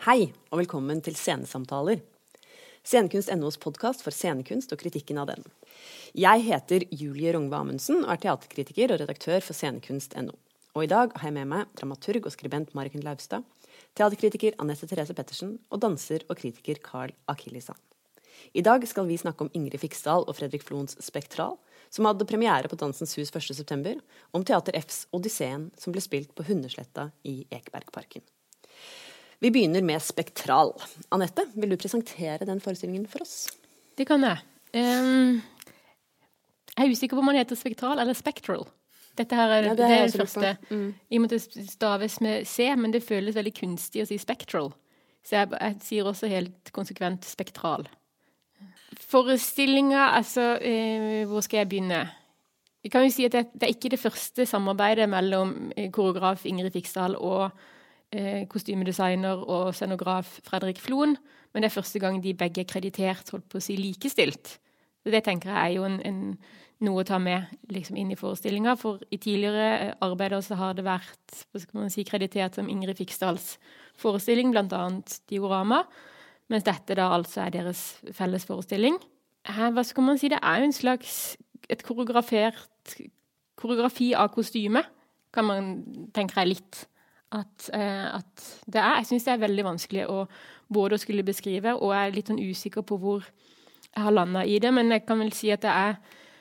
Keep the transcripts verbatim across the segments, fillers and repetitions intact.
Hei, og velkommen til Scenesamtaler. Scenekunst punktum no's podcast for scenekunst og kritikken av den. Jeg heter Julie Rongve Amundsen og er teaterkritiker og redaktør for Scenekunst punktum no. Og i dag har jeg med meg dramaturg og skribent Maiken Laustad, teaterkritiker Anette Therese Pettersen og danser og kritiker Carl Achillesand. I dag skal vi snakke om Ingrid Fiksdal og Fredrik Flons Spektral, som hadde premiere på Dansens Hus første september, om Teater F's Odysseen, som ble spilt på Hundesletta i Ekebergparken. Vi begynner med Spektral. Anette, vil du presentere den forestillingen for oss? Det kan jeg. Um, jeg er usikker på om man heter Spektral eller Spectral. Dette her er, ja, det er det, er det første. Mm. Jeg måtte staves med C, men det føles veldig kunstig å si Spectral. Så jeg, jeg sier også helt konsekvent Spektral. Forestillinga, altså, eh, hvor skal jeg begynne? Jeg kan jo si at det, det er ikke det første samarbeidet mellom koreograf Ingrid Fiksdal og eh, kostymedesigner og scenograf Fredrik Flon, men det er første gang de begge er kreditert, holdt på å si, likestilt. Så det tenker jeg er jo en, en, noe å ta med liksom, inn i forestillinga, for i tidligere arbeider så har det vært, hva skal man si, kreditert som Ingrid Fiksdals forestilling, blant annet Diorama, mens dette da altså er deres felles forestilling. Her, hva skal man si, det er jo en slags et koreografert koreografi av kostyme, kan man tenke seg litt at, eh, at det er. Jeg synes det er veldig vanskelig å både å skulle beskrive, og jeg er litt sånn usikker på hvor jeg har landet i det, men jeg kan vel si at det er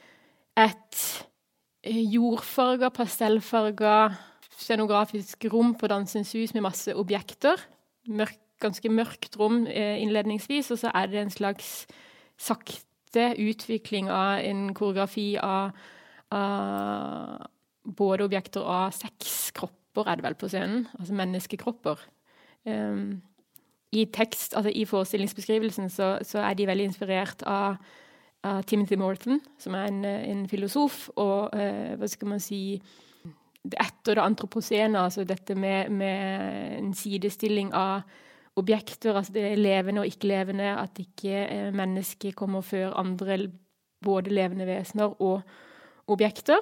et jordfarget, pastellfarget, scenografisk rom på Dansens Hus med masse objekter, mørk ganske mørkt rom eh, innledningsvis, og så er det en slags sakte utvikling av en koreografi av, av både objekter av seks kropper, er det vel på scenen, altså menneskekropper. Um, I tekst, altså i forestillingsbeskrivelsen, så, så er de veldig inspirert av, av Timothy Morton, som er en, en filosof, og uh, hva skal man si, etter det antropocene, altså dette med, med en sidestilling av objekter, altså det er levende og ikke-levende, at ikke eh, mennesker kommer før andre, både levende vesener og objekter.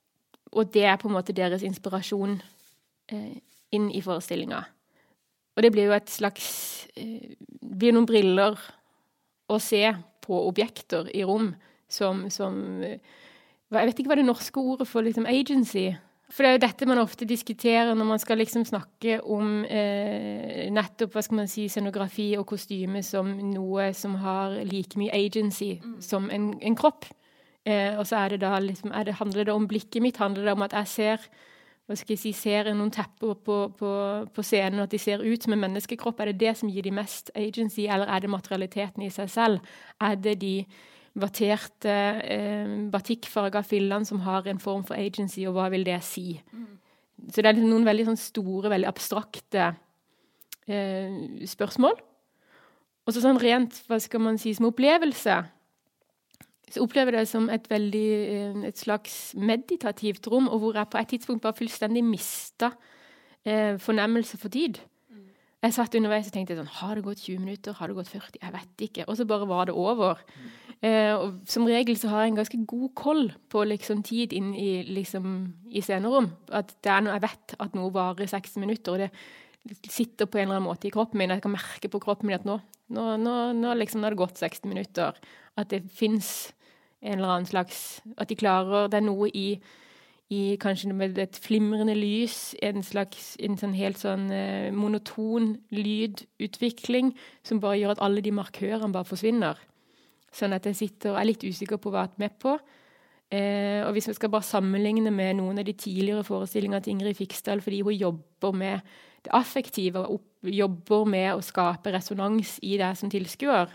Og det er på en måte deres inspirasjon eh, inn i forestillinga. Og det blir jo et slags, eh, blir noen briller å se på objekter i rom, som, som eh, jeg vet ikke hva det norske ordet for liksom agency. For det er jo dette man ofte diskuterer når man skal liksom snakke om eh, nettopp, hva skal man si, scenografi og kostyme som noe som har like mye agency mm. som en, en kropp. Eh, og så er det da liksom, er det, handler det om blikket mitt, handler det om at jeg ser, hva skal jeg si, ser noen tepper på, på, på scenen, at de ser ut som en menneskekropp. Er det det som gir de mest agency, eller er det materialiteten i seg selv? Er det de vatterte, eh, batikkfarga fillene som har en form for agency, og hva vil det si? Mm. Så det er noen veldig sånn store, veldig abstrakte eh, spørsmål. Og så sånn rent, hva skal man si, som opplevelse, så opplever jeg det som et veldig, eh, et slags meditativt rom, og hvor jeg på et tidspunkt bare fullstendig mistet eh, fornemmelse for tid. Mm. Jeg satt underveis og tenkte sånn, har det gått tjue minutter, har det gått førti, jeg vet ikke, og så bare var det over. Mm. Eh, og som regel så har jeg en ganske god koll på liksom, tid inn i, liksom, i scenerom. At det er noe, jeg vet at noe varer seksti minutter, og det sitter på en eller annen måte i kroppen min. Jeg kan merke på kroppen min at nå, nå, nå, nå, liksom, nå har det gått seksti minutter. At det finnes en eller annen slags, at de klarer, det er noe i, i kanskje med et flimrende lys, en slags, en sånn helt sånn eh, monoton lydutvikling, som bare gjør at alle de markørene bare forsvinner. Sånn at jeg sitter og er litt usikker på hva jeg er med på. Eh, og hvis vi skal bare sammenligne med noen av de tidligere forestillingene til Ingrid Fiksdal, fordi hun jobber med det affektive, og jobber med å skape resonans i det som tilskuer.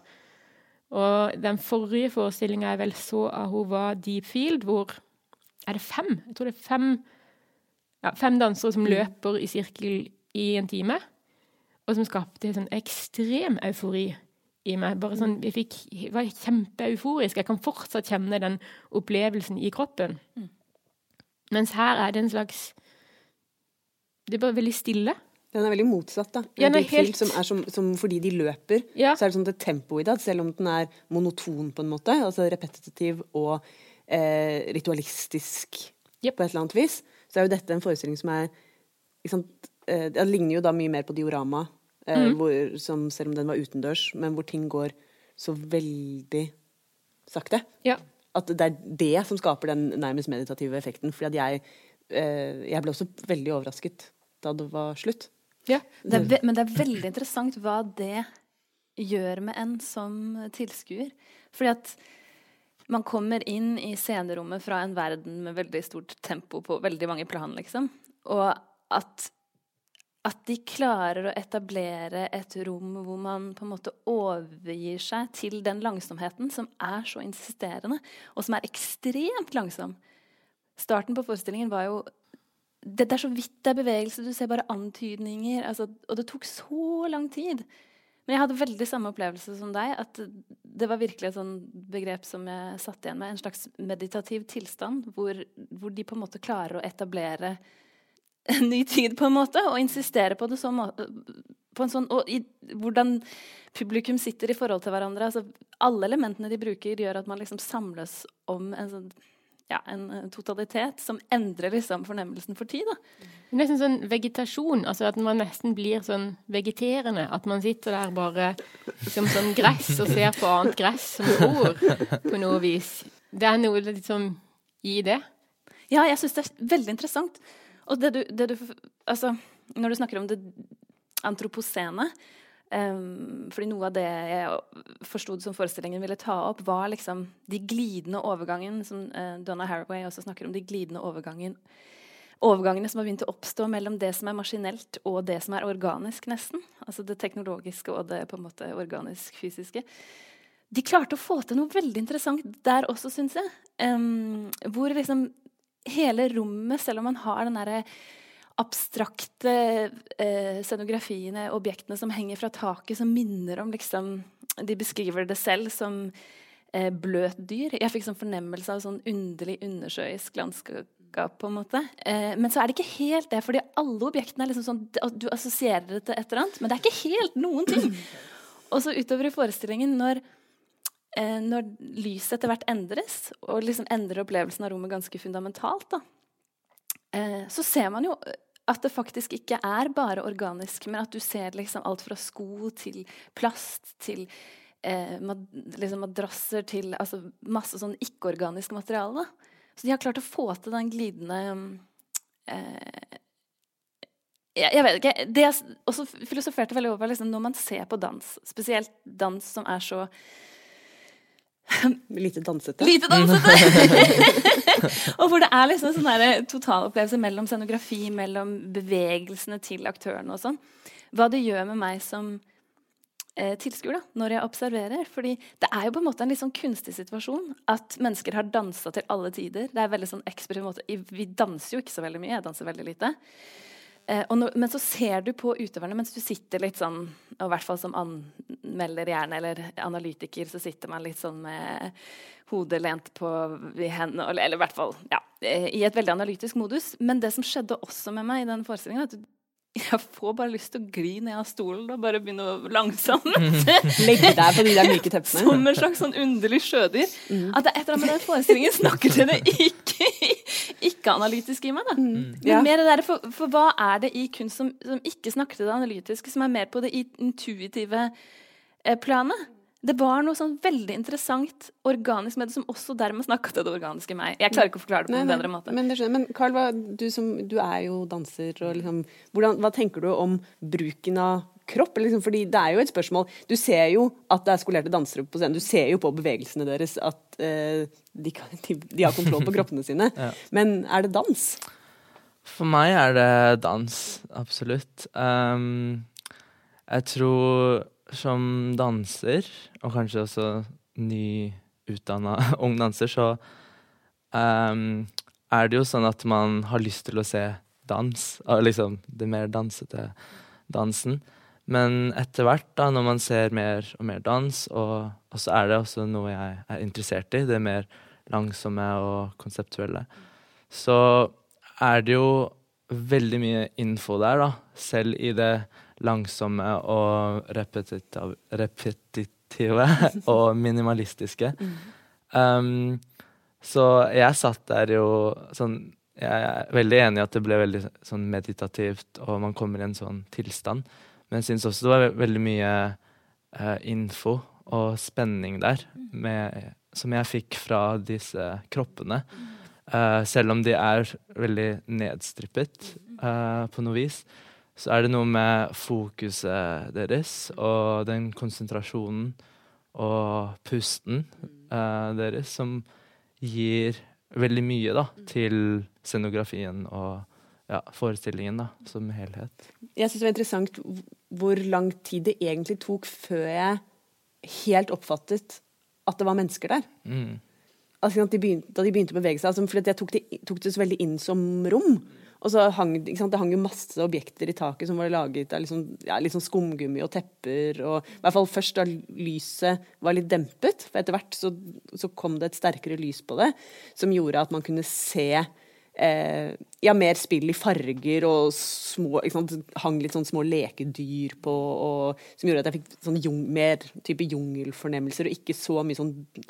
Og den forrige forestillingen jeg vel så av hun var Deep Field, hvor er det fem? Jeg tror det er fem, ja, fem dansere som løper i sirkel i en time, og som skapte en sånn ekstrem eufori i meg. Bare sånn, jeg, fikk, jeg var kjempe-euforisk. Jeg kan fortsatt kjenne den opplevelsen i kroppen. Mm. Mens her er det en slags, det er bare veldig stille. Den er veldig motsatt da. Ja, en helt... film som er som, som fordi de løper, ja. Så er det sånn det tempo i det, selv om den er monoton på en måte, altså repetitiv og eh, ritualistisk yep. på et eller annet vis, så er jo dette en forestilling som er, liksom, eh, det ligner jo da mye mer på diorama, eh, Mm. hvor, som, selv om den var utendørs, men hvor ting går så veldig sakte. Ja. At det er det som skaper den nærmest meditative effekten. Fordi at jeg, eh, jeg ble også veldig overrasket da det var slutt. Ja. Det er, ve- men det er veldig interessant hva det gjør med en som tilskuer. Fordi at man kommer inn i scenerommet fra en verden med veldig stort tempo på veldig mange plan, liksom. Og at, at de klarer å etablere et rom hvor man på en måte overgir seg til den langsomheten som er så insisterende, og som er ekstremt langsom. Starten på forestillingen var jo det, det er så vidt det er bevegelse, du ser bare antydninger, altså, og det tok så lang tid. Men jeg hadde veldig samme opplevelse som deg, at det var virkelig et sånn begrep som jeg satt igjen med, en slags meditativ tilstand, hvor, hvor de på en måte klarer å etablere en ny tid på en måte, og insistere på det så må- på en sånn, og i, hvordan publikum sitter i forhold til hverandre, altså alle elementene de bruker gjør at man liksom samles om en sånn, ja, en totalitet som endrer liksom fornemmelsen for tid da. Nesten sånn vegetasjon, altså at man nesten blir sånn vegeterende, at man sitter der bare som sånn gress og ser på annet gress som gror på noe vis. Det er noe liksom i det. Ja, jeg synes det er veldig interessant. Og det du, det du altså, når du snakker om det antropocene, um, fordi noe av det jeg forstod som forestillingen ville ta opp, var liksom de glidende overgangen, som uh, Donna Haraway også snakker om, de glidende overgangen, overgangene som har begynt å oppstå mellom det som er maskinelt og det som er organisk nesten. Altså det teknologiske og det på en måte organisk-fysiske. De klarte å få til noe veldig interessant der også, synes jeg. Um, hvor liksom hele rommet, selv om man har den der abstrakte eh, scenografiene, objektene som henger fra taket, som minner om liksom, de beskriver det selv som eh, bløt dyr. Jeg fikk sånn fornemmelse av sånn underlig undersjøisk landskap på en måte. Eh, men så er det ikke helt det, fordi alle objektene er liksom sånn, du assosierer det til et eller annet, men det er ikke helt noen ting. Og så utover i forestillingen, når Eh, når lyset etter hvert endres, og liksom endrer opplevelsen av rommet ganske fundamentalt, da, eh, så ser man jo at det faktisk ikke er bare organisk, men at du ser liksom alt fra sko til plast, til eh, mad, liksom madrasser, til altså, masse sånn ikke-organisk materiale. Da. Så de har klart å få til den glidende eh, jeg, jeg vet ikke, det jeg også filosoferte veldig over liksom, når man ser på dans, spesielt dans som er så Lite dansete. Lite dansete! Og hvor det er liksom en sånn her totalopplevelse mellom scenografi, mellom bevegelsene til aktørene og sånn. Hva det gjør med meg som eh, tilskuer da, når jeg observerer. Fordi det er jo på en måte en litt sånn kunstig situasjon at mennesker har danset til alle tider. Det er veldig sånn eksperiment. Vi danser jo ikke så veldig mye, jeg danser veldig lite. Eh, og når, men så ser du på utøverne mens du sitter litt sånn, og i hvert fall som anmelder gjerne, eller analytiker, så sitter man litt sånn med hodet lent på hendene, eller, eller i hvert fall ja, i et veldig analytisk modus. Men det som skjedde også med meg i den forestillingen, at jeg får bare lyst til å gli ned av stolen og bare begynne å langsomt legge deg på de der myke teppene. Som en slags sånn underlig sjødyr. Mm. At det er et eller annet med den forestillingen snakker til det ikke, ikke analytiske i meg. Da. Mm. Men ja. mer det der, for, for hva er det i kunst som, som ikke snakker til det analytiske, som er mer på det intuitive eh, planet? Det var noe sånn veldig interessant organisk med det, som også dermed snakket til det organiske i meg. Jeg klarer ikke å forklare det på en bedre måte. Men, men, men Carl, hva, du, som, du er jo danser, og liksom, hvordan, hva tenker du om bruken av kropp? Liksom, fordi det er jo et spørsmål. Du ser jo at det er skolerte dansere på scenen. Du ser jo på bevegelsene deres at uh, de, de, de har kontroll på kroppene sine. Ja. Men er det dans? For meg er det dans, absolutt. Um, jeg tror som danser, og kanskje også nyutdannet ung danser, så um, er det jo sånn at man har lyst til å se dans, liksom det mer dansete dansen. Men etter hvert da, når man ser mer og mer dans, og, og så er det også noe jeg er interessert i, det mer langsomme og konseptuelle, så er det jo veldig mye info der da, selv i det langsomme og repetitive, repetitive og minimalistiske. Mm. Um, så jeg satt der jo sånn, jeg er veldig enig i at det ble veldig sånn meditativt, og man kommer i en sånn tilstand. Men jeg synes også det var ve- veldig mye eh, info og spenning der, med, som jeg fikk fra disse kroppene. Eh, selv om de er veldig nedstrippet eh, på noe vis, så er det noe med fokuset deres og den konsentrasjonen og pusten eh, deres som gir veldig mye da, til scenografien og ja, forestillingen da, som helhet. Jeg synes det var interessant hvor lang tid det egentlig tok før jeg helt oppfattet at det var mennesker der. Mm. Altså, de begynte, da de begynte å bevege seg, altså, fordi jeg tok det, tok det så veldig inn som rom. Og så hang ikke sant, det hang jo masse objekter i taket som var laget av liksom, ja, liksom skumgummi og tepper. Og, i hvert fall først da lyset var litt dempet, for etter hvert så, så kom det et sterkere lys på det, som gjorde at man kunne se eh, ja, mer spill i farger og små, ikke sant, hang litt sånn små lekedyr på, og, som gjorde at jeg fikk sånn jung, mer type jungelfornemmelser, og ikke så mye sånn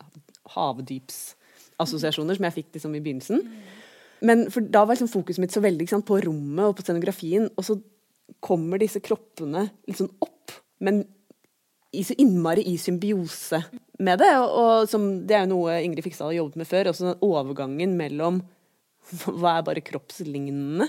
havdypsassosiasjoner som jeg fikk liksom i begynnelsen. Men for da var liksom fokuset mitt så veldig ikke sant, på rommet og på scenografien, og så kommer disse kroppene litt sånn opp, men i så innmari i symbiose med det, og, og som, det er jo noe Ingrid Fiksdal har jobbet med før, også den overgangen mellom hva er bare kroppslignende,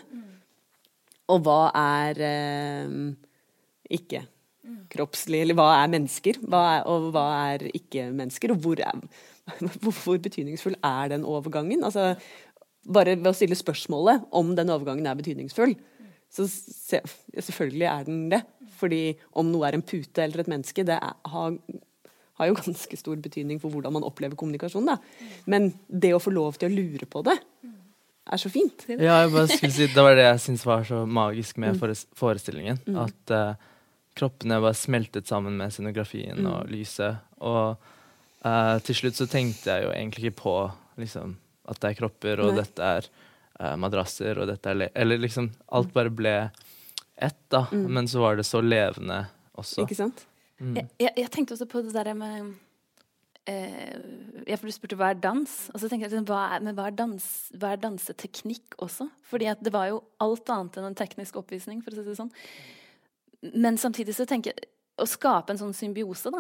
og hva er eh, ikke kroppslig, eller hva er mennesker, hva er, og hva er ikke mennesker, og hvor, er, hvor betydningsfull er den overgangen? Altså, bare ved å stille spørsmålet om den overgangen er betydningsfull, så se, selvfølgelig er den det. Fordi om noe er en pute eller et menneske, det er, har, har jo ganske stor betydning for hvordan man opplever kommunikasjon. Da. Men det å få lov til å lure på det, er så fint. Ja, jeg bare skulle si, det var det jeg synes var så magisk med forestillingen. Mm. At uh, kroppene var smeltet sammen med scenografien mm. og lyset. Og uh, til slutt så tenkte jeg jo egentlig ikke på liksom, at det er kropper, og Nei. Dette er uh, madrasser, og dette er le eller liksom, alt bare ble ett da, mm. men så var det så levende også. Ikke sant? Mm. Jeg, jeg, jeg tenkte også på det der med eh, jeg for du spurte hva er dans, og så tenkte jeg hva er, men hva er, dans, hva er danseteknikk også? Fordi at det var jo alt annet enn en teknisk oppvisning, for å si det sånn. Men samtidig så tenker jeg å skape en sånn symbiose da,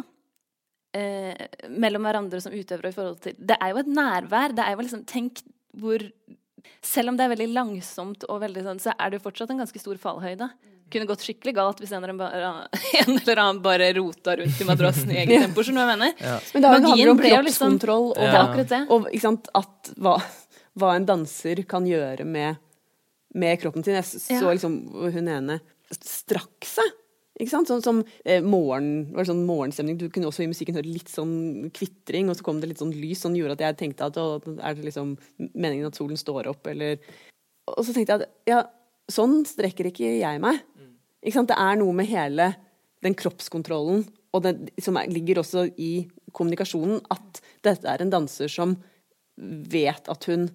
Eh, mellom hverandre som utøvere i forhold til det er jo et nærvær, det er jo liksom tenk hvor selv om det er veldig langsomt og veldig sånn, så er det jo fortsatt en ganske stor fallhøyde. Kunne gått skikkelig galt hvis en eller annen, en eller annen bare rota rundt i madrassen i egen tempo, skjønner du hva jeg mener? Ja. Men det handler om liksom, kroppskontroll og, ja. akkurat det. og ikke sant, at hva, hva en danser kan gjøre med, med kroppen sin. Jeg så ja. liksom hun ene strakk seg. Ikke sant? Sånn som eh, morgen, var det sånn morgenstemning. Du kunne også i musikken høre litt sånn kvittring, og så kom det litt sånn lys, sånn gjorde at jeg tenkte at å, er det liksom meningen at solen står opp, eller og så tenkte jeg at ja, sånn strekker ikke jeg meg. Ikke sant? Det er noe med hele den kroppskontrollen, og det som er, ligger også i kommunikasjonen, at dette er en danser som vet at hun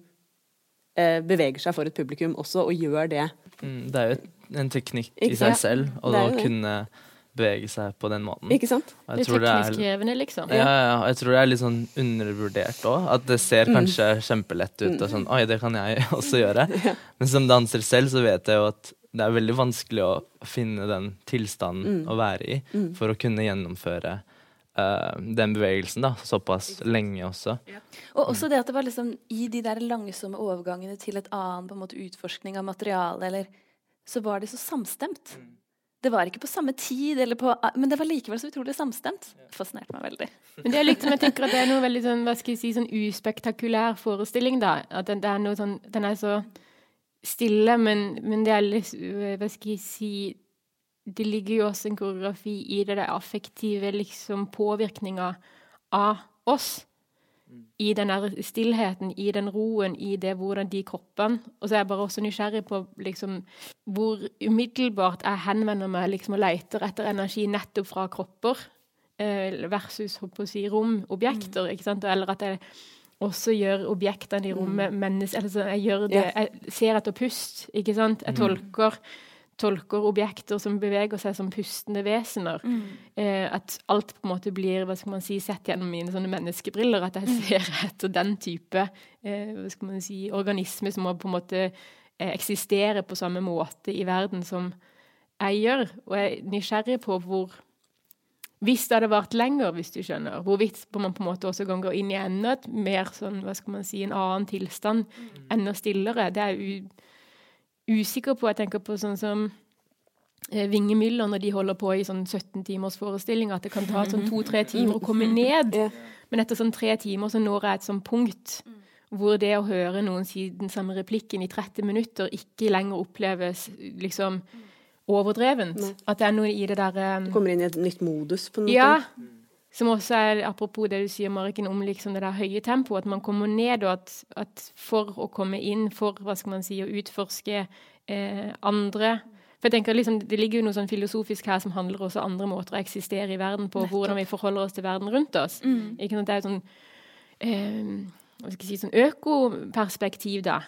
eh, beveger seg for et publikum også, og gjør det. Mm, det er jo et en teknikk i seg selv, og da kunne bevege seg på den måten. Ikke sant? Det er teknisk krevende, liksom. Ja, ja, og jeg tror det er litt sånn undervurdert også, at det ser kanskje mm. kjempelett ut, og sånn, oi, det kan jeg også gjøre. Ja. Men som danser selv, så vet jeg jo at det er veldig vanskelig å finne den tilstanden mm. å være i, mm. for å kunne gjennomføre uh, den bevegelsen da, såpass lenge også. Ja. Og også det at det var liksom i de der langsomme overgangene til et annet på en måte utforskning av materiale, eller så var det så samstemt. Det var ikke på samme tid, eller på, men det var likevel så utrolig samstemt. Det fascinerte meg veldig. Men det er litt som jeg tenker at det er noe veldig sånn, hva skal jeg si, sånn uspektakulær forestilling da. At den, det er noe sånn, den er så stille, men, men det er litt, hva skal jeg si, det ligger jo også en koreografi i det der affektive liksom påvirkninger av oss. I den der stillheten, i den roen, i det hvordan de kroppene, og så er jeg bare også nysgjerrig på liksom, hvor umiddelbart jeg henvender meg liksom, og leter etter energi nettopp fra kropper eh, versus håper å si, rom, objekter, mm. ikke sant? Eller at jeg også gjør objektene i rommet mm. menneske, eller så jeg gjør det, jeg ser etter pust, ikke sant? Jeg tolker tolker objekter som beveger seg som pustende vesener. Mm. Eh, at alt på en måte blir, hva skal man si, sett gjennom mine sånne menneskebriller, at jeg ser etter den type eh, hva skal man si, organisme som må på en måte eh, eksistere på samme måte i verden som jeg gjør, og jeg er nysgjerrig på hvor, hvis det hadde vært lenger, hvis du skjønner, hvorvidt man på en måte også kan gå inn i enda et mer sånn, hva skal man si, en annen tilstand, mm. enda stillere. Det er jeg usikker på. Jeg tenker på sånn som eh, Vingemyller når de holder på i sånn sytten timers forestilling, at det kan ta sånn to-tre timer å komme ned. Men etter sånn tre timer så når jeg et sånn punkt hvor det å høre noen si den samme replikken i tretti minutter ikke lenger oppleves liksom overdrevent. Nei. At det er noe i det der... Um, du kommer inn i et nytt modus på noe. Ja, som også er, apropos det du sier, Mariken, om liksom det der høye tempo, at man kommer ned, og at, at for å komme inn, for, hva skal man si, å utforske eh, andre... For jeg tenker liksom, det ligger jo noe sånn filosofisk her som handler også om andre måter å eksistere i verden på, hvordan vi forholder oss til verden rundt oss. Mm. Ikke sant, det er jo sånn... Eh, hva skal jeg si, sånn økoperspektiv da,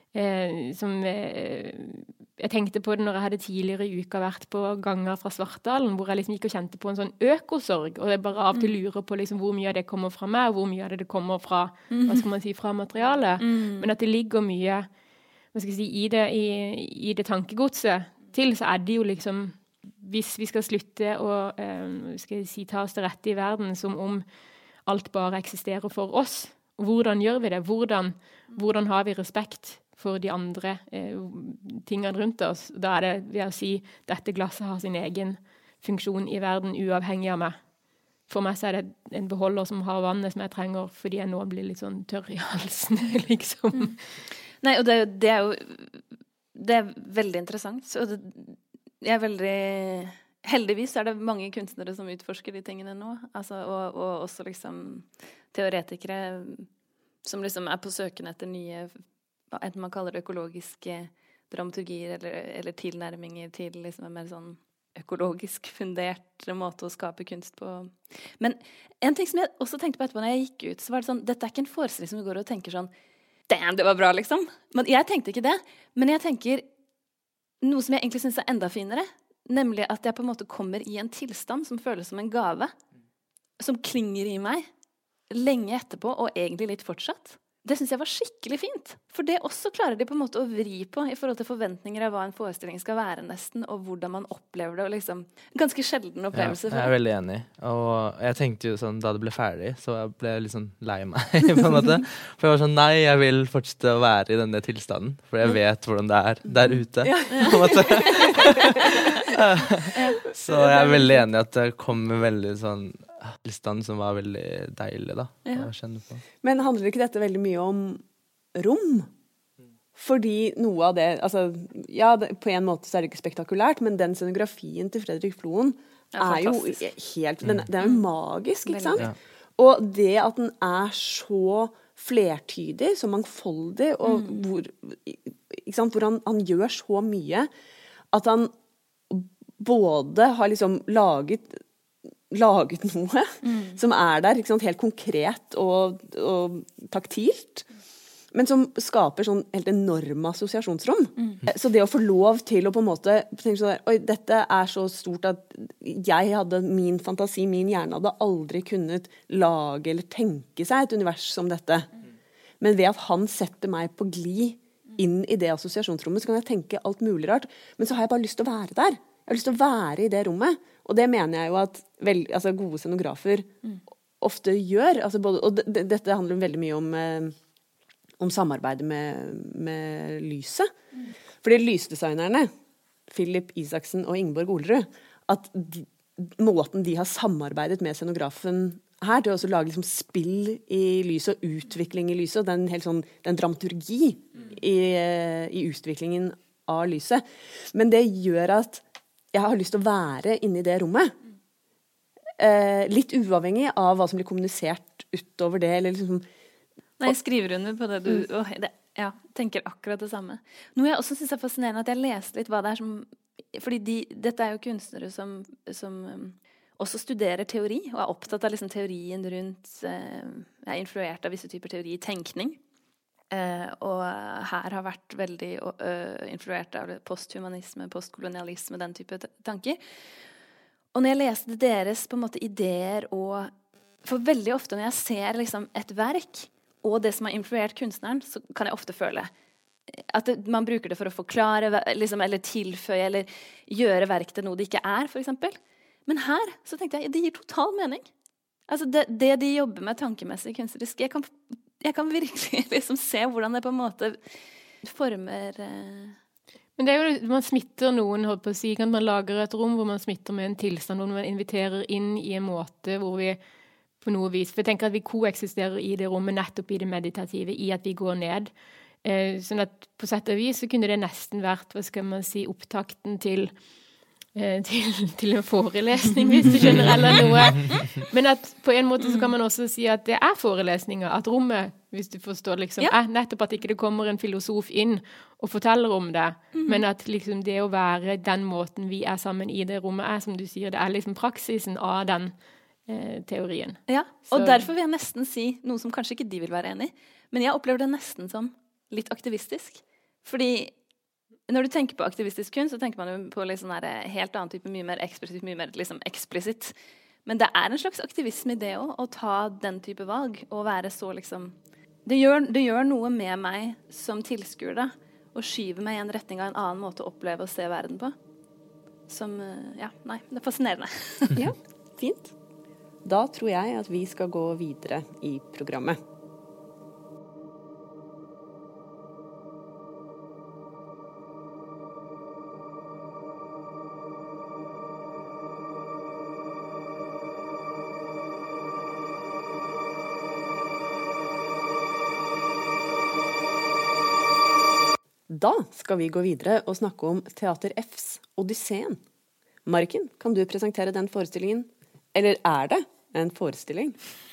eh, som eh, jeg tenkte på det når jeg hadde tidligere i uka vært på ganger fra Svartdalen, hvor jeg liksom gikk og kjente på en sånn økosorg, og jeg bare av og til lurer på liksom hvor mye av det kommer fra meg, og hvor mye av det, det kommer fra, hva skal man si, fra materialet. Mm. Men at det ligger mye, hva skal jeg si, i det, i, i det tankegodset til, så er det jo liksom, hvis vi skal slutte å, eh, skal jeg si, ta oss til rette i verden som om alt bare eksisterer for oss. Hvordan gjør vi det? Hvordan, hvordan har vi respekt for de andre eh, tingene rundt oss? Da er det ved å si dette glasset har sin egen funksjon i verden uavhengig av meg. For meg så er det en beholder som har vannet som jeg trenger fordi jeg nå blir litt sånn tørr i halsen, liksom. Mm. Nei, og det, det er jo det er veldig interessant. Og det, jeg er veldig... Heldigvis er det mange kunstnere som utforsker de tingene nå, altså, og, og også liksom teoretikere som liksom er på søken etter nye, enten man kaller det økologiske dramaturgier eller, eller tilnærminger til liksom en mer sånn økologisk fundert måte å skape kunst på. Men en ting som jeg også tenkte på etterpå når jeg gikk ut, så var det sånn, dette er ikke en forestilling som du går og tenker sånn, damn, det var bra liksom. Men jeg tenkte ikke det, men jeg tenker noe som jeg egentlig synes er enda finere, nemlig at jeg på en måte kommer i en tilstand som føles som en gave, som klinger i meg lenge etterpå, og egentlig litt fortsatt. Det synes jeg var skikkelig fint. For det også klarer de på en måte å vri på i forhold til forventninger av hva en forestilling skal være nesten, og hvordan man opplever det, og liksom ganske sjelden opplevelse. Ja, jeg er veldig enig. Og jeg tenkte jo sånn, da det ble ferdig, så jeg ble litt sånn lei meg, på en måte. For jeg var sånn, nei, jeg vil fortsette å være i denne tilstanden, for jeg vet hvordan det er der ute, på en måte. Så jeg er veldig enig i at det kommer veldig sånn tilstand som var veldig deilig da, ja. Å kjenne på. Men handler ikke dette veldig mye om rom? Fordi noe av det, altså, ja, det, på en måte så er det ikke spektakulært, men den scenografien til Fredrik Floen er, er jo helt, den, den er jo magisk, ikke sant? Ja. Og det at den er så flertydig, så mangfoldig, og mm. hvor, ikke sant, hvor han, han gjør så mye, at han både har liksom laget laget noe mm. som er der, ikke sant, helt konkret og, og taktilt, men som skaper sånn helt enorme assosiasjonsrom. Mm. Så det å få lov til å på en måte tenke sånn, oi, dette er så stort at jeg hadde min fantasi, min hjerne hadde aldri kunnet lage eller tenke seg et univers som dette. Mm. Men ved at han setter meg på glid inn i det assosiasjonsrommet, så kan jeg tenke alt mulig rart, men så har jeg bare lyst til å være der. Jeg har lyst til å være i det rommet. Og det mener jeg jo at vel, altså gode scenografer mm. ofte gjør. Altså både, og d- dette handler veldig mye om, eh, om samarbeidet med, med lyset. Mm. Fordi lysdesignerne, Philip Isaksen og Ingeborg Olerud, at de, måten de har samarbeidet med scenografen her, til å også lage liksom spill i lyset og utvikling i lyset, og den, helt sånn, den dramaturgi mm. i, i utviklingen av lyset. Men det gjør at jeg har lyst til å være inne i det rommet. Eh, litt uavhengig av hva som blir kommunisert utover det. Eller liksom. Nei, jeg skriver under på det du å, det, ja, tenker akkurat det samme. Noe jeg også synes er fascinerende, at jeg leste litt hva det er som... Fordi de, dette er jo kunstnere som, som um, også studerer teori, og er opptatt av liksom, teorien rundt... Uh, er influert av visse typer teori, tenkning. Uh, og her har vært veldig uh, influert av posthumanisme, postkolonialisme, den type t- tanker. Og når jeg leste deres på en måte ideer, og for veldig ofte når jeg ser liksom, et verk, og det som har influert kunstneren, så kan jeg ofte føle at det, man bruker det for å forklare, liksom, eller tilføye, eller gjøre verk til noe det ikke er, for eksempel. Men her, så tenkte jeg, det gir total mening. Altså, det, det de jobber med tankemessig kunstnerisk, jeg kan, jeg kan virkelig liksom se hvordan det på en måte former... Eh, Men det er jo, man smitter noen, holdt på å si, kan man lager et rom hvor man smitter med en tilstand, hvor man inviterer inn i en måte hvor vi på noe vis, for jeg tenker at vi koeksisterer i det rommet, nettopp i det meditative, i at vi går ned. Eh, sånn at på sett og vis så kunne det nesten vært, hva skal man si, opptakten til, eh, til, til en forelesning, hvis du skjønner, eller noe. Men at på en måte så kan man også si at det er forelesninger, at rommet, hvis du forstår, liksom, ja. er nettopp at ikke det kommer en filosof inn og forteller om det, mm. men at liksom det å være den måten vi er sammen i det rommet er, som du sier, det er liksom praksisen av den eh, teorien. Ja, og så. Derfor vil jeg nesten si noe som kanskje ikke de vil være enig i, men jeg opplever det nesten som litt aktivistisk. Fordi når du tenker på aktivistisk kunst, så tenker man jo på liksom der helt annen type, mye mer eksplisitt, mye mer liksom eksplisitt. Men det er en slags aktivisme i det også, å ta den type valg, og være så liksom... Det gjør, det gjør noe med meg som tilskuer det, og skyver meg i en retning av en annen måte å oppleve og se verden på. Som, ja, nei, det er fascinerende. Ja, fint. Da tror jeg at vi skal gå videre i programmet. Da skal vi gå videre og snakke om Teater F's Odysseen. Mariken, kan du presentere den forestillingen? Eller er det en forestilling?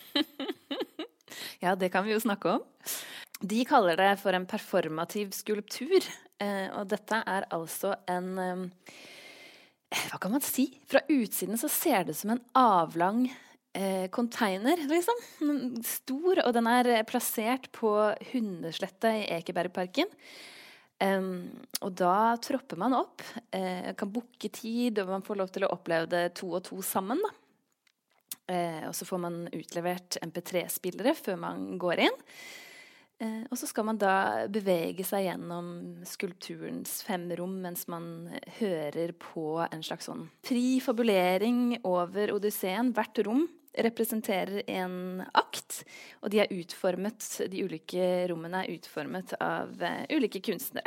Ja, det kan vi jo snakke om. De kaller det for en performativ skulptur. Eh, og dette er altså en... Eh, hva kan man si? Fra utsiden så ser det som en avlang eh, container, liksom. Stor, og den er plassert på Hundesletta i Ekebergparken. Um, og da tropper man opp, uh, kan booke tid, og man får lov til å oppleve det to og to sammen. Da. Uh, og så får man utlevert M P tre spillere før man går inn. Uh, og så skal man da bevege seg gjennom skulpturens fem rom, mens man hører på en slags sånn fri fabulering over Odysseen. Hvert rom representerer en akt, og de er utformet, de ulike rommene er utformet av uh, ulike kunstnere.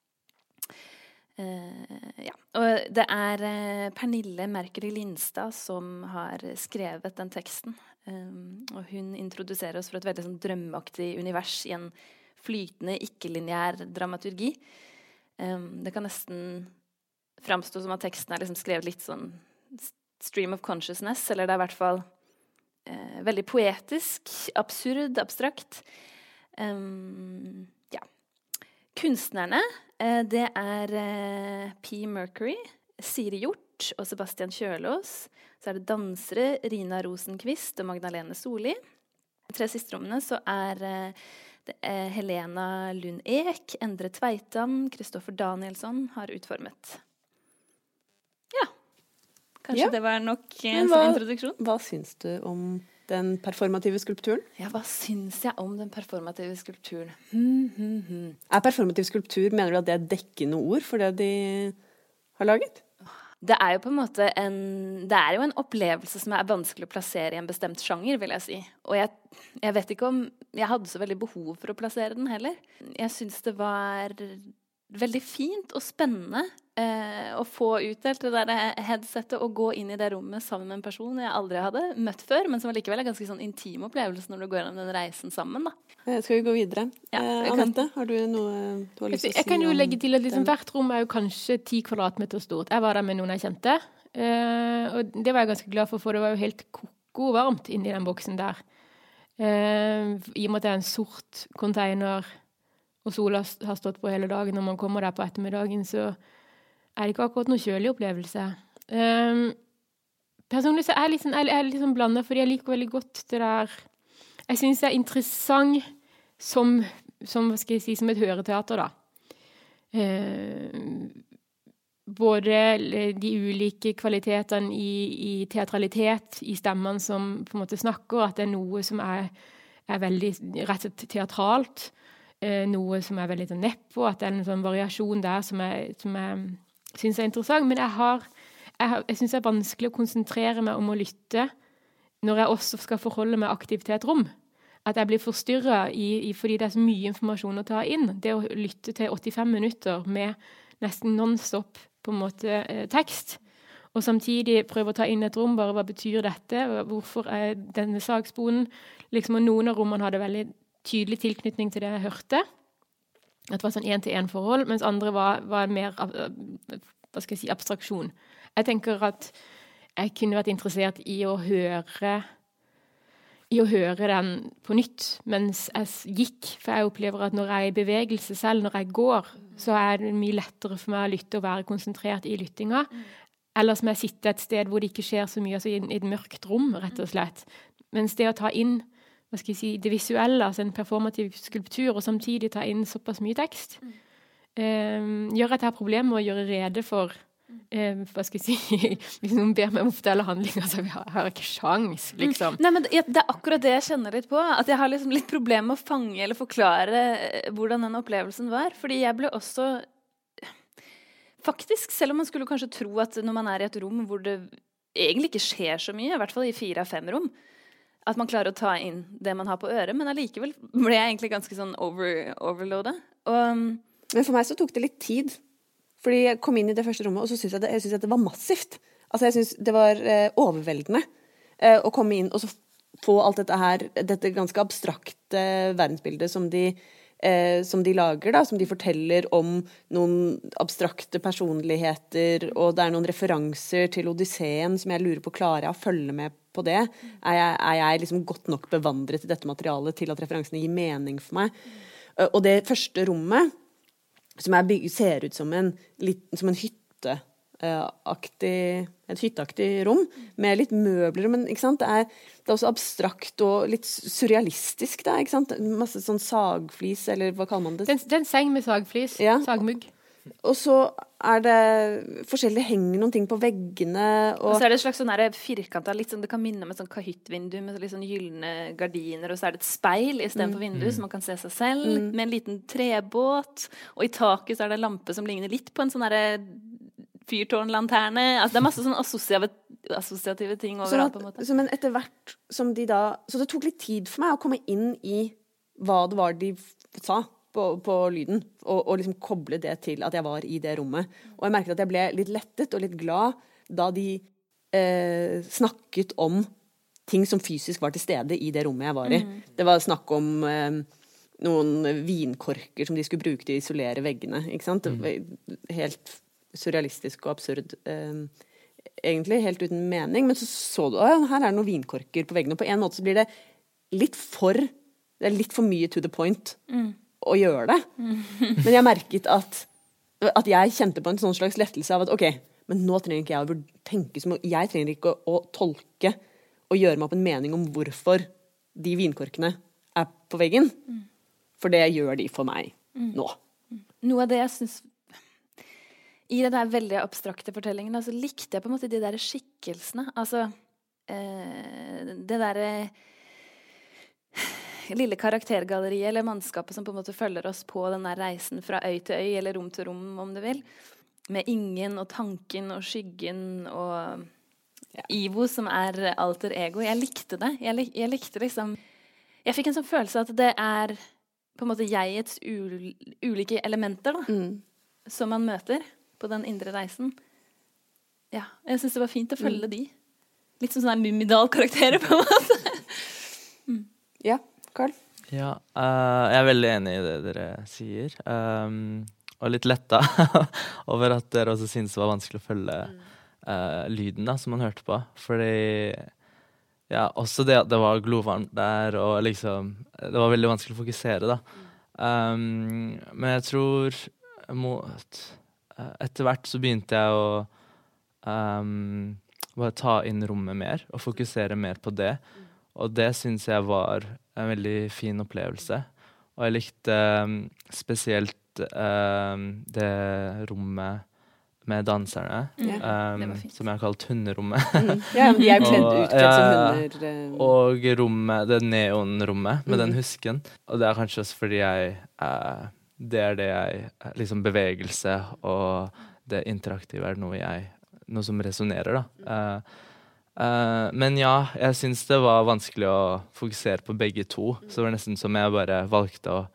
Uh, ja. Og det er uh, Pernille Mercury Lindstad som har skrevet den teksten, um, og hun introduserer oss for et veldig sånn drømmeaktig univers i en flytende, ikke-lineær dramaturgi. Um, det kan nesten framstå som at teksten er liksom skrevet litt sånn stream of consciousness, eller det er i hvert fall Eh, veldig poetisk, absurd, abstrakt. Um, ja. Kunstnerne, eh, det er eh, P. Mercury, Siri Hjort og Sebastian Kjølås. Så er det dansere Rina Rosenqvist og Magdalene Solli. I tre siste rommene så er eh, det er Helena Lund Ek, Endre Tveitan, Kristoffer Danielsson har utformet. Ja. Kanskje ja. Det var nok eh, hva, som introduksjon. Hva syns du om den performative skulpturen? Ja, hva syns jeg om den performative skulpturen? Hmm, hmm, hmm. Er performativ skulptur, mener du at det er dekkende ord for det de har laget? Det er jo på en måte en, det er jo en opplevelse som er vanskelig å plassere i en bestemt sjanger, vil jeg si. Og jeg, jeg vet ikke om jeg hadde så veldig behov for å plassere den heller. Jeg syns det var veldig fint og spennende eh, å få utdelt det der headsetet og gå inn i det rommet sammen med en person jeg aldri hadde møtt før, men som likevel er en ganske sånn intim opplevelse når du går gjennom den reisen sammen. Da. Skal vi gå videre? Ja, eh, Anette, har du noe du har lyst til å si? Jeg kan jo legge til at liksom, hvert rom er jo kanskje ti kvadratmeter stort. Jeg var der med noen jeg kjente, eh, og det var jeg ganske glad for, for det var jo helt koko varmt inni den boksen der. Eh, I og med at det er en sort container, og sola har stått på hele dagen, når man kommer der på ettermiddagen, så er det ikke akkurat noen kjølig opplevelse. Um, personlig så er jeg litt sånn, jeg er litt sånn blandet, fordi jeg liker veldig godt det der. Jeg synes det er interessant som, som, hva skal jeg si, som et høreteater, da. Uh, både de ulike kvalitetene i, i teatralitet, i stemmene som på en måte snakker, at det er noe som er, er veldig rett og slett teatralt, eh, noe som er veldig sånn nedpå, at det er en sånn variasjon der som jeg, som jeg synes er interessant. Men jeg, har, jeg, har, jeg synes det er vanskelig å konsentrere meg om å lytte når jeg også skal forholde meg aktivt til et rom. At jeg blir forstyrret i, i, fordi det er så mye informasjon å ta inn. Det å lytte til åttifem minutter med nesten non-stop på en måte eh, tekst, og samtidig prøve å ta inn et rom, bare hva betyr dette, hvorfor er denne saksboden, liksom, og noen av rommene hadde veldig tydelig tilknytning til det jeg hørte, at det var sånn en-til-en-forhold, mens andre var, var mer, hva skal jeg si, abstraksjon. Jeg tenker at jeg kunne vært interessert i å høre, i å høre den på nytt, mens jeg gikk, for jeg opplever at når jeg er i bevegelse selv, når jeg går, så er det mye lettere for meg å lytte og være konsentrert i lyttinga, eller som jeg sitter et sted hvor det ikke skjer så mye, altså i, i et mørkt rom, rett og slett. Mens det å ta inn, hva skal jeg si, det visuelle, altså en performativ skulptur, og samtidig ta inn såpass mye tekst, mm. eh, gjør at jeg har problemer med å gjøre rede for, eh, hva skal jeg si, hvis noen ber meg om å fortelle handlinger, så jeg har, jeg har ikke sjans, liksom. Nei, men det, det er akkurat det jeg kjenner litt på, at jeg har liksom litt problemer med å fange eller forklare hvordan den opplevelsen var, fordi jeg ble også faktisk, selv om man skulle kanskje tro at når man er i et rom hvor det egentlig ikke skjer så mye, i hvert fall i fire av fem rom, at man klarer å ta inn det man har på øret, men allikevel ble jeg egentlig ganske sånn over, overloadet. Og, men for meg så tok det litt tid, fordi jeg kom inn i det første rommet, og så synes jeg, det, jeg synes at det var massivt. Altså jeg synes det var eh, overveldende eh, å komme inn og så få alt dette her, dette ganske abstrakte verdensbildet som de Eh, som de lager da, som de forteller om noen abstrakte personligheter, og det er noen referanser til Odysseen som jeg lurer på, klarer jeg å følge med på det? Er jeg, er jeg liksom godt nok bevandret i dette materialet til at referansene gir mening for meg? Uh, og det første rommet, som er bygget, ser ut som en, litt, som en hytte, Uh, aktig, et hytteaktig rom med litt møbler, men ikke sant? Det, er, det er også abstrakt og litt surrealistisk da, ikke sant? Masse sånn sagflis, eller hva kaller man det? Den, den seng med sagflis, ja. Sagmugg. Og så er det forskjellig, det henger noen ting på veggene. Og, og så er det et slags sånn firkanta, litt sånn, det kan minne om et sånn kahyttvindu med litt sånn gyllene gardiner, og så er det et speil i stedet for mm. vindu, så man kan se seg selv, mm. med en liten trebåt, og i taket så er det en lampe som ligner litt på en sånn derre fyrtårnlanterne, altså det er masse sånne assosiative, assosiative ting overalt på en måte. Så, men etter hvert som de da, så det tok litt tid for meg å komme inn i hva det var de sa på, på lyden, og, og liksom koble det til at jeg var i det rommet. Og jeg merket at jeg ble litt lettet og litt glad da de eh, snakket om ting som fysisk var til stede i det rommet jeg var i. Mm. Det var snakk om eh, noen vinkorker som de skulle bruke til å isolere veggene, ikke sant? Mm. Helt surrealistisk og absurd eh, egentlig helt uten mening, men så så du, å ja, her er det noen vinkorker på veggene, og på en måte så blir det litt for det er litt for mye to the point mm. å gjøre det, mm. men jeg merket at at jeg kjente på en sånn slags lettelse av at ok, men nå trenger ikke jeg å tenke som, jeg trenger ikke å, å tolke og gjøre meg opp en mening om hvorfor de vinkorkene er på veggen, mm. for det gjør de for meg mm. nå. Noe av det jeg synes i det der veldig abstrakte fortellingen, altså likte jeg på en måte de der skikkelsene. Altså, eh, det der eh, lille karaktergalleriet eller mannskapet som på en måte følger oss på den der reisen fra øy til øy, eller rom til rom, om du vil. Med ingen og tanken og skyggen og ja. Ivo som er alter ego. Jeg likte det. Jeg, lik, jeg likte liksom... Jeg fikk en sånn følelse at det er på en måte jegets ul, ulike elementer da, mm. som man møter på den indre reisen. Ja, jeg synes det var fint å følge mm. de. Litt som sånne Mummidal-karakterer på en måte. mm. Ja, Carl? Ja, uh, jeg er veldig enig i det dere sier. Um, og litt letta over at dere også synes det var vanskelig å følge uh, lyden da, som man hørte på. Fordi ja, også det at det var glovarmt der, og liksom, det var veldig vanskelig å fokusere da. Um, men jeg tror mot... Etter hvert så begynte jeg å um, bare ta inn rommet mer og fokusere mer på det. Og det synes jeg var en veldig fin opplevelse. Og jeg likte um, spesielt um, det rommet med danserne, Mm. um, Det var fint. som jeg har kalt hunderommet. Mm. Ja, men de er jo kledd Og- utkledd ja, som ja. hunder. eh. Og rommet, det neonrommet med Mm. den husken. Og det er kanskje også fordi jeg eh, det er det jeg liksom bevegelse og det interaktive er noe jeg noe som resonerer, da. Eh, eh, men ja, jeg syns det var vanskelig å fokusere på begge to. Så det var nesten som jeg bare valgte å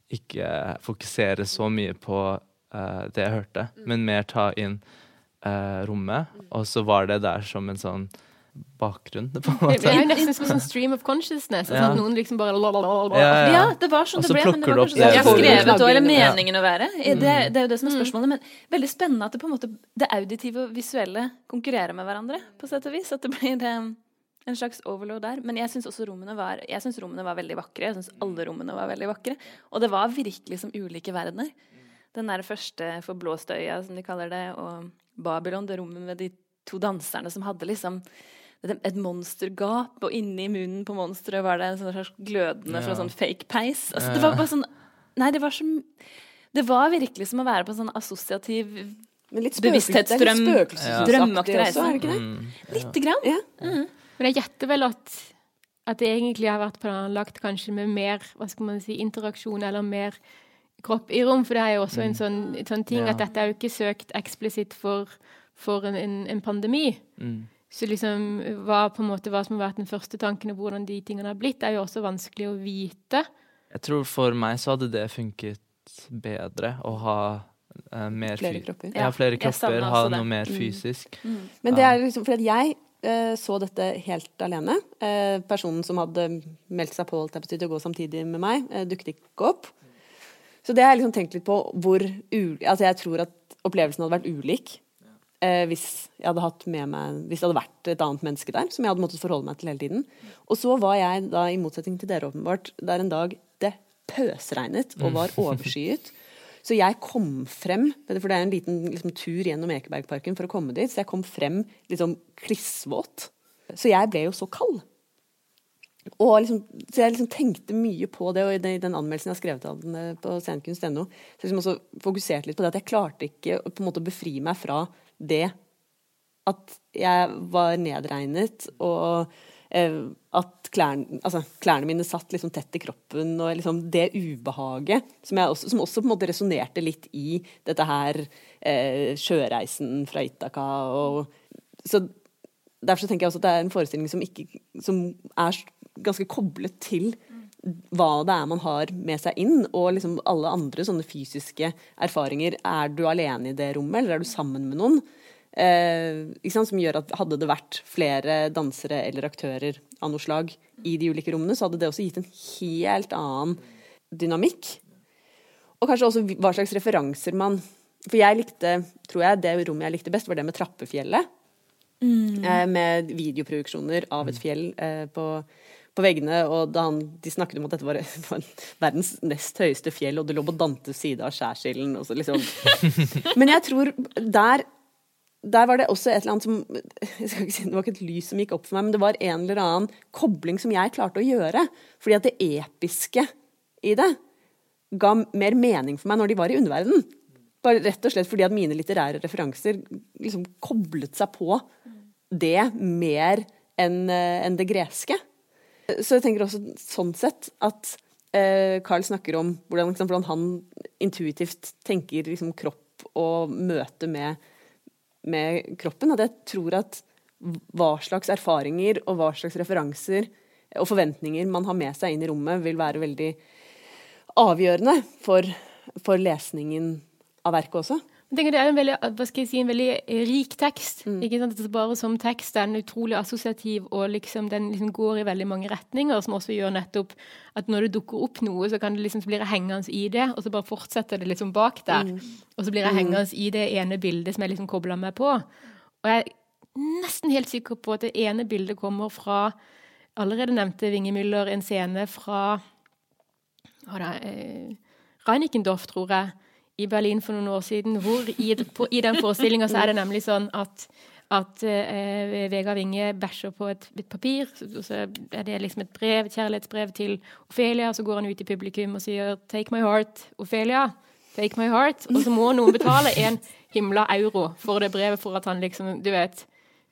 ikke fokusere så mye på eh, det jeg hørte, men mer ta inn eh, rommet. Og så var det der som en sånn bakgrunn, på en Det måte. er jo nesten som en sånn stream of consciousness. Ja. Sånn at noen liksom bare lalalala. Ja, ja. Ja, det var sånn Og det så ble, men det plukker var du opp kanskje sånn det jeg du- skrevet også, eller Ja. meningen å være. Det, det er jo det som er spørsmålet, men veldig spennende at det på en måte, det auditive og visuelle konkurrerer med hverandre, på sett og vis, at det blir um, en slags overload der. Men jeg synes også rommene var, jeg synes rommene var veldig vakre, jeg synes alle rommene var veldig vakre, og det var virkelig som ulike verdener. Den der første forblåste øya, som de kaller det, og Babylon, det rommet med de to danserne som hadde liksom et monstergap, og inni munnen på monsteret var det en sånn slags glødende fra Ja. sånn fake peis. Altså, Ja. det var bare sånn, nei, det var så, det var virkelig som å være på en sånn assosiativ, Men litt Bevissthetsstrøm. spøkelsesaktig Drømmeaktig også, reise. er det ikke det? Mm, ja. lite grann. Ja. Men jeg gjetter vel at, at det egentlig har vært planlagt kanskje med mer, hva skal man si, interaksjon eller mer kropp i rom, for det er jo også en sånn, en sånn ting Ja. at dette er jo ikke søkt eksplisitt for, for en, en, en pandemi. Mm. Så liksom hva, på en måte, hva som har vært den første tanken og hvordan de tingene har blitt, er jo også vanskelig å vite. Jeg tror for meg så hadde det funket bedre å ha eh, mer Flere fy- kropper. Ja, flere jeg savner kropper, også ha det. noe mer Mm. fysisk. Men det er liksom fordi at jeg eh, så dette helt alene. Eh, personen som hadde meldt seg på holdt jeg på å si, til å gå samtidig med meg, eh, dukket ikke opp. Så det har jeg liksom tenkt litt på hvor ul altså jeg tror at opplevelsen hadde vært ulik eh, hvis jeg hadde hatt med meg hvis det hadde vært et annet menneske der, som jeg hadde måttet forholde meg til hele tiden. Og så var jeg da, i motsetning til dere åpenbart, der en dag det pøsregnet og var overskyet. Så jeg kom frem, for det er en liten liksom, tur gjennom Ekebergparken for å komme dit, så jeg kom frem liksom klissvåt. Så jeg ble jo så kald. Og liksom, så jeg liksom tenkte mye på det, og i den, i den anmeldelsen jeg har skrevet av den eh, på scenekunst punktum no, så jeg liksom også fokuserte litt på det, at jeg klarte ikke å på en måte befri meg fra det at jeg var nedregnet, og eh, at klærne, altså, klærne mine satt liksom tett i kroppen, og liksom det ubehaget, som, jeg også, som også på en måte resonerte litt i dette her eh, sjøreisen fra Ithaka, og så derfor så tenker jeg også at det er en forestilling som, ikke, som er ganske koblet til hva det er man har med seg inn, og liksom alle andre sånne fysiske erfaringer. Er du alene i det rommet, eller er du sammen med noen? Eh, ikke sant? Som gjør at hadde det vært flere dansere eller aktører av noe slag i de ulike rommene, så hadde det også gitt en helt annen dynamikk. Og kanskje også hva slags referanser man... For jeg likte, tror jeg, det rommet jeg likte best var det med Trappefjellet. Mm. Eh, med videoproduksjoner av et fjell eh, på, på veggene, og da han, de snakket om at dette var, var verdens nest høyeste fjell, og det lå på Dantes side av skjærsilden, og så liksom. Men jeg tror der, der var det også et eller annet som, jeg skal ikke si, det var ikke et lys som gikk opp for meg, men det var en eller annen kobling som jeg klarte å gjøre, fordi at det episke i det ga mer mening for meg når de var i underverdenen. Bare rett og slett fordi at mine litterære referanser liksom koblet seg på det mer enn enn det greske. Så jeg tenker også sånn sett at eh, Carl snakker om hvordan, liksom, hvordan han intuitivt tenker liksom, kropp og møte med, med kroppen. At jeg tror at hva slags erfaringer og hva slags referanser og forventninger man har med seg inn i rommet, vil være veldig avgjørende for, for lesningen av verket også. Jeg tenker det er en veldig, hva skal jeg si, en veldig rik tekst. Mm. Ikke sant? Altså bare som tekst er den utrolig assosiativ, og liksom, den liksom går i veldig mange retninger, som også gjør nettopp at når det dukker opp noe, så kan det liksom bli hengende i det, og så bare fortsetter det liksom bak der. Mm. Og så blir jeg hengende i det ene bildet som jeg liksom kobler meg på. Og jeg er nesten helt sikker på at det ene bildet kommer fra, allerede nevnte Vinge Müller, en scene fra hva da, eh, Reinickendorf, tror jeg, i Berlin for noen år siden, hvor i, på, i den forestillingen så er det nemlig sånn at, at eh, Vegard Vinge bæsjer på et, et papir, og så er det liksom et brev, et kjærlighetsbrev til Ophelia, og så går han ut i publikum og sier «Take my heart, Ophelia», take my heart, og så må noen betale en himla euro for det brevet for at han liksom, du vet,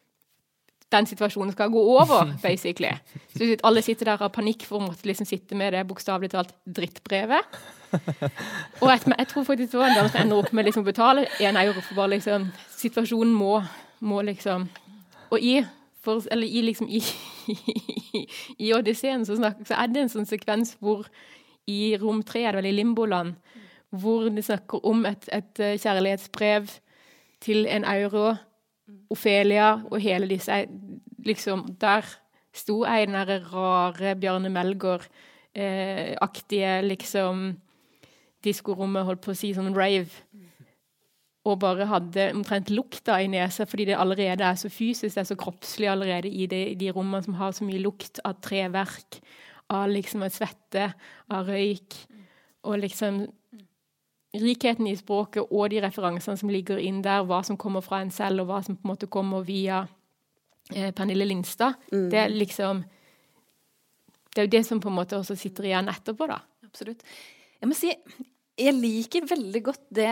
den situasjonen skal gå over, basically. Så alle sitter der og har panikk for å måtte liksom sitte med det bokstavelig talt drittbrevet. Og jeg, jeg tror faktisk det var en dag som ender opp med liksom å betale en euro for bare liksom, situasjonen må, må liksom, og i, for, eller i liksom, i, i, i Odysseen så, snakker, så er det en sånn sekvens hvor i rom tre, er det vel i Limboland, hvor de snakker om et, et kjærlighetsbrev til en euro, Ophelia og hele disse, liksom, der sto jeg i den der rare Bjarne Melgaard-aktige, eh, liksom, diskorommet, holdt på å si, sånn rave, og bare hadde omtrent lukta i nesa, fordi det allerede er så fysisk, det er så kroppslig allerede i de, de rommene som har så mye lukt av treverk, av liksom et svette, av røyk, og liksom rikheten i språket og de referansene som ligger inn der, hva som kommer fra en selv, og hva som på en måte kommer via eh, Pernille Lindstad. Mm. Det er liksom, det er jo det som på en måte også sitter igjen etterpå, da. Absolutt. Jeg må si, jeg liker veldig godt det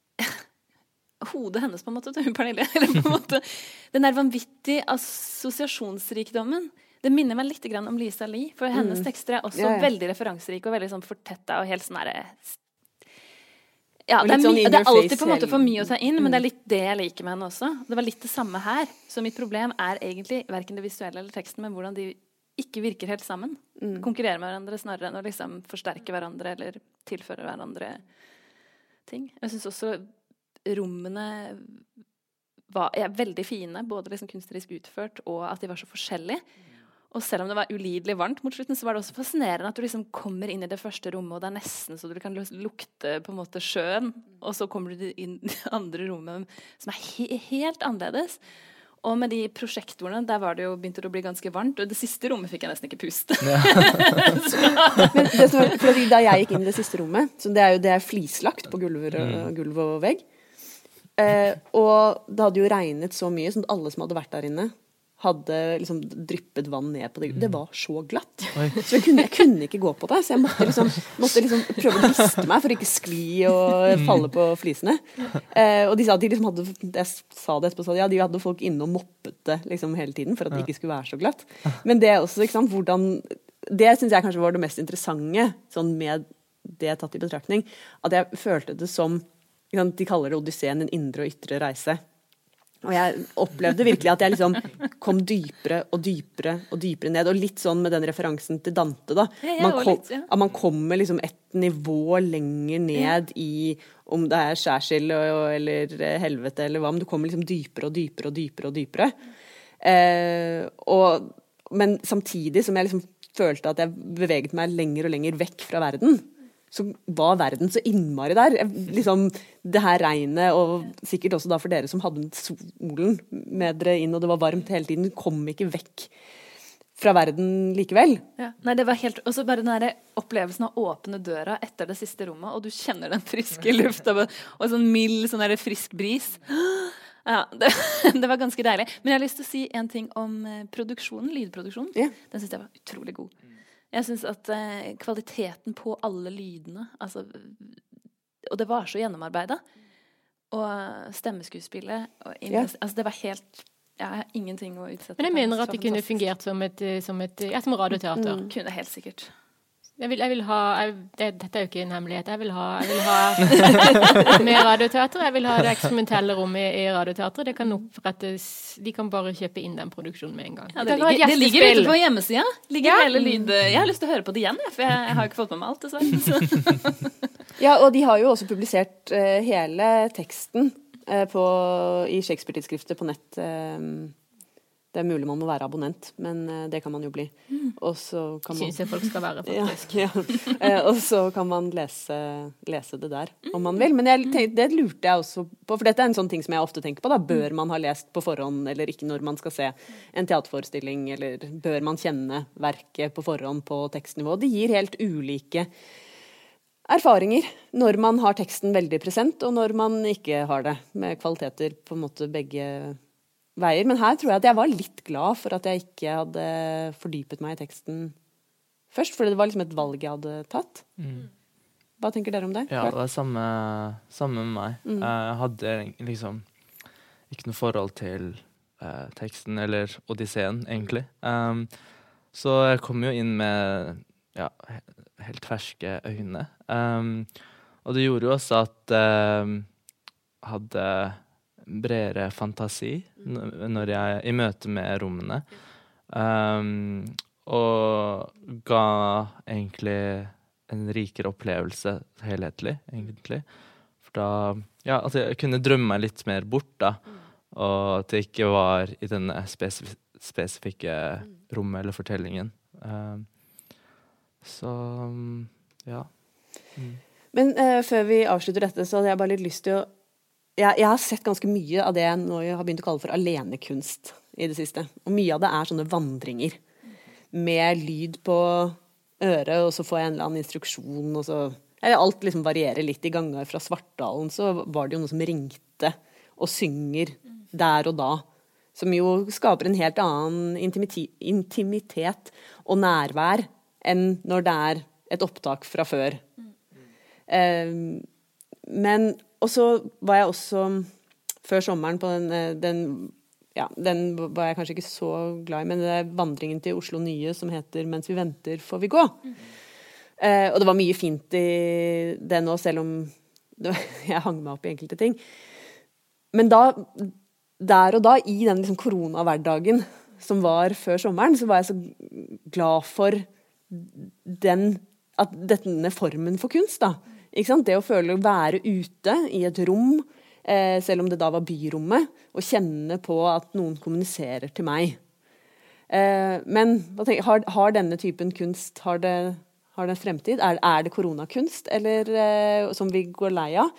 hodet hennes på en måte, til Pernille, eller på en måte, den der vanvittige assosiasjonsrikdommen. Det minner meg litt grann om Lisa Lee, for hennes mm. tekster er også ja, ja. veldig referanserike og veldig sånn fortettet og helt sånn der, ja, det er, sånn det er alltid på en måte for mye å ta inn, mm. men det er litt det jeg liker med henne også. Det var litt det samme her. Så mitt problem er egentlig hverken det visuelle eller teksten, men hvordan de ikke virker helt sammen. Mm. Konkurrerer med hverandre snarere enn å liksom forsterke hverandre eller tilføre hverandre ting. Jeg synes også rommene var, er veldig fine, både liksom kunstnerisk utført og at de var så forskjellige. Og selv om det var ulidelig varmt mot slutten, så var det også fascinerende at du liksom kommer inn i det første rommet, og det er nesten så du kan lukte på en måte sjøen, og så kommer du inn i det andre rommet som er he helt annerledes. Og med de prosjektordene, der var det jo begynt å bli ganske varmt, og det siste rommet fikk jeg nesten ikke puste. Ja. Men det som var, for da jeg gikk inn i det siste rommet, så det er jo det er flislagt på gulv og, gulv og vegg, eh, og det hadde jo regnet så mye, sånn at alle som hadde vært der inne, hadde liksom dryppet vann ned på det. Det var så glatt. Oi. Så jeg kunne, jeg kunne ikke gå på det, så jeg måtte liksom, måtte liksom prøve å riste meg for å ikke skli og falle på flisene. Eh, og de sa at de liksom hadde, jeg sa det etterpå, ja, de hadde folk inne og moppet det liksom hele tiden for at det ikke skulle være så glatt. Men det er også, ikke sant, hvordan, det synes jeg kanskje var det mest interessante, sånn med det tatt i betraktning, at jeg følte det som, ikke sant, de kaller det Odysseen, en indre og ytre reise. Og jeg opplevde virkelig at jeg liksom kom dypere og dypere og dypere ned, og litt sånn med den referansen til Dante da, man, kom, litt, ja. At man kommer liksom et nivå lenger ned i, om det er skjærsild eller helvete eller hva, men du kommer liksom dypere og dypere og dypere og dypere. Eh, og, men samtidig som jeg liksom følte at jeg beveget meg lenger og lenger vekk fra verden, så var verden så innmari der. Liksom, det her regnet, og sikkert også da for dere som hadde solen med dere inn, og det var varmt hele tiden, kom ikke vekk fra verden likevel. Ja. Nei, det var helt, også bare den der opplevelsen av å åpne døra etter det siste rommet, og du kjenner den friske lufta, og sånn mild, sånn der frisk bris. Ja, det, det var ganske deilig. Men jeg har lyst til å si en ting om produksjonen, lydproduksjonen. Ja. Den synes jeg var utrolig god. Jeg synes at eh, kvaliteten på alle lydene, altså, og det var så gjennomarbeidet, og stemmeskuespillet, og ja. Altså det var helt, jeg har ingenting å utsette. Men jeg mener at det kunne fungert som et, som et, ja, som radioteater. Mm. Kunne helt sikkert. Jeg vil, jeg vil ha, jeg, det, dette er jo ikke en hemmelighet, jeg vil ha, jeg vil ha mer radioteater, jeg vil ha det eksperimentelle rommet i, i radioteater, det kan opprettes, de kan bare kjøpe inn den produksjonen med en gang. Ja, det, det, ligger, det ligger ute på hjemmesida, ligger ja. Hele lyd, jeg har lyst til å høre på det igjen, for jeg, jeg har ikke fått med meg alt, dessverre. Ja, og de har jo også publisert uh, hele teksten uh, på, i Shakespeare-tidsskriftet på nett. Uh, det er mulig man må være abonnent, men uh, det kan man jo bli. Mm. Og så kan man... Synes jeg folk skal være, faktisk. Ja, ja. Uh, og så kan man lese, lese det der, om man vil. Men jeg, tenkte, det lurte jeg også på, for dette er en sånn ting som jeg ofte tenker på, da. Bør man ha lest på forhånd, eller ikke når man skal se en teaterforestilling, eller bør man kjenne verket på forhånd på tekstnivå? Det gir helt ulike erfaringer når man har teksten veldig present, og når man ikke har det, med kvaliteter på en måte begge veier. Men her tror jeg at jeg var litt glad for at jeg ikke hadde fordypet meg i teksten først, for det var liksom et valg jeg hadde tatt. Mm. Hva tenker dere om det? Ja, det var samme, samme med meg. Mm. Jeg hadde liksom ikke noe forhold til uh, teksten eller Odysseen, egentlig. Um, så jeg kom jo inn med ja, helt ferske øyne. Um, og det gjorde jo også at jeg um, hadde bredere fantasi n- når jeg, i møte med rommene. Um, og ga egentlig en rikere opplevelse helhetlig, egentlig. For da, ja, at jeg kunne drømme meg litt mer bort, da. Og at det ikke var i denne spesif- spesifikke rommet eller fortellingen. Um, så, ja. Mm. Men uh, før vi avslutter dette, så hadde jeg bare litt lyst til å jeg, jeg har sett ganske mye av det jeg nå har begynt å kalle for alenekunst i det siste. Og mye av det er sånne vandringer med lyd på øret, og så får jeg en eller annen instruksjon, og så eller alt liksom varierer litt. I ganger fra Svartdalen så var det jo noe som ringte og synger der og da, som jo skaper en helt annen intimiti- intimitet og nærvær enn når det er et opptak fra før. Um, men og så var jeg også før sommeren på den, den ja, den var jeg kanskje ikke så glad i, men det er vandringen til Oslo Nye som heter «Mens vi venter får vi gå». Mm. Eh, og det var mye fint i det nå, selv om det, jeg hang meg opp i enkelte ting. Men da, der og da, i den liksom koronahverdagen som var før sommeren, så var jeg så glad for den, at denne formen for kunst, da. Ikke sant? Det å føle å være ute i et rom, eh, selv om det da var byrommet, og kjenne på at noen kommuniserer til meg. Eh, men hva tenker, har, har denne typen kunst, har det, har det fremtid? Er, er det koronakunst, eller eh, som vi går lei av?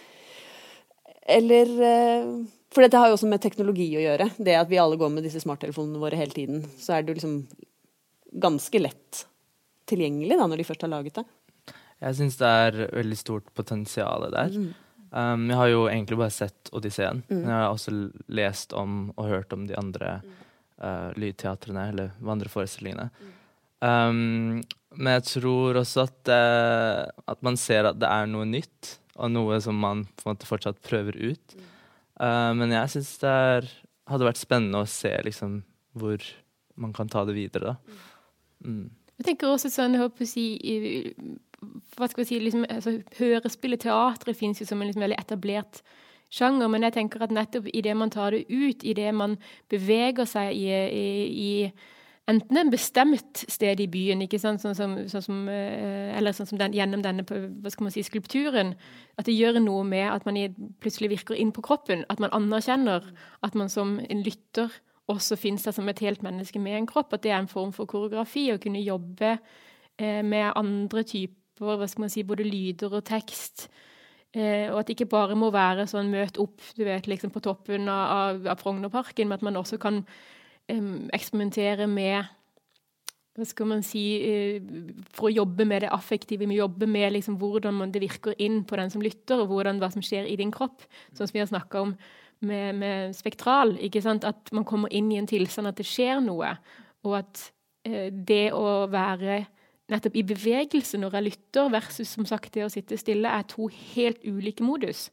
Eller, eh, for dette har jo også med teknologi å gjøre. Det at vi alle går med disse smarttelefonene våre hele tiden, så er det jo liksom ganske lett tilgjengelig da, når de først har laget det. Jeg synes det er veldig stort potensial der. Mm. Um, jeg har jo egentlig bare sett Odysseen, mm. men jeg har også lest om og hørt om de andre uh, lydteatrene, eller vandreforestillingene. Mm. Um, men jeg tror også at, uh, at man ser at det er noe nytt, og noe som man på en måte fortsatt prøver ut. Mm. Uh, men jeg synes det er, hadde vært spennende å se liksom, hvor man kan ta det videre. Da. Mm. Jeg tenker også sånn, jeg håper å si, hva skal jeg si, liksom, altså, hørespillet teatret finnes jo som en liksom, veldig etablert sjanger, men jeg tenker at nettopp i det man tar det ut, i det man beveger seg i, i, i enten en bestemt sted i byen, ikke sant, sånn som, sånn som, eller sånn som den, gjennom denne, hva skal man si, skulpturen, at det gjør noe med at man plutselig virker inn på kroppen, at man anerkjenner at man som en lytter også finnes det som et helt menneske med en kropp, at det er en form for koreografi, å kunne jobbe eh, med andre typer, hva skal man si, både lyder og tekst, eh, og at det ikke bare må være sånn møt opp, du vet, liksom på toppen av, av Frognerparken, men at man også kan eh, eksperimentere med, hva skal man si, eh, for å jobbe med det affektive, med å jobbe med liksom, hvordan man, det virker inn på den som lytter, og hvordan, hva som skjer i din kropp, sånn som vi har snakket om, Med, med spektral, ikke sant? At man kommer inn i en tilstand at det skjer noe, og at eh, det å være nettopp i bevegelse når jeg lytter, versus som sagt det å sitte stille, er to helt ulike modus.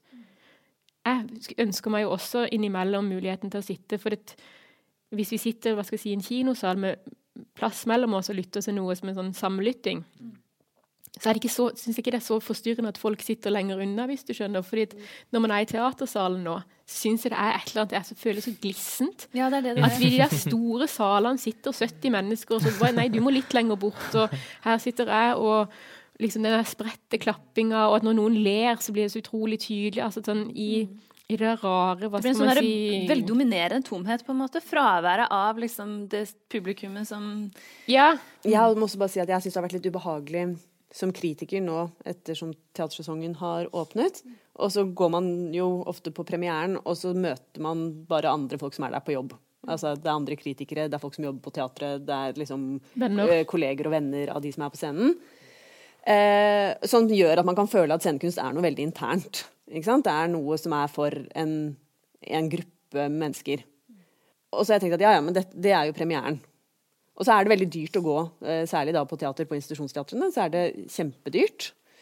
Jeg ønsker meg jo også innimellom muligheten til å sitte, for det, hvis vi sitter hva skal jeg si, i en kinosal med plass mellom oss og lytter til noe som en sånn samlytting, så er det ikke så, synes jeg ikke det er så forstyrrende at folk sitter lenger unna, hvis du skjønner. Fordi når man er i teatersalen nå, så synes jeg det er et eller annet jeg føler så glissent. Ja, det er det det er. At vi i de der store salene sitter sytti mennesker, og så bare, nei, du må litt lenger bort, og her sitter jeg, og liksom den der spredte klappinga, og at når noen ler, så blir det så utrolig tydelig, altså sånn i, i det rare, hva skal man si? Det blir en sånn veldig dominerende tomhet, på en måte, fraværet av liksom det publikummet som... Ja. Jeg må også bare si at jeg synes det har vært litt ubehagelig som kritiker nå, ettersom teatersesongen har åpnet. Og så går man jo ofte på premieren, og så møter man bare andre folk som er der på jobb. Altså, det er andre kritikere, det er folk som jobber på teatret, det er liksom eh, kolleger og venner av de som er på scenen. Eh, sånn gjør at man kan føle at scenekunst er noe veldig internt. Ikke sant? Det er noe som er for en, en gruppe mennesker. Og så har jeg tenkt at ja, ja, men det, det er jo premieren. Og så er det veldig dyrt å gå, særlig da på teater, på institusjonsteatrene, så er det kjempedyrt.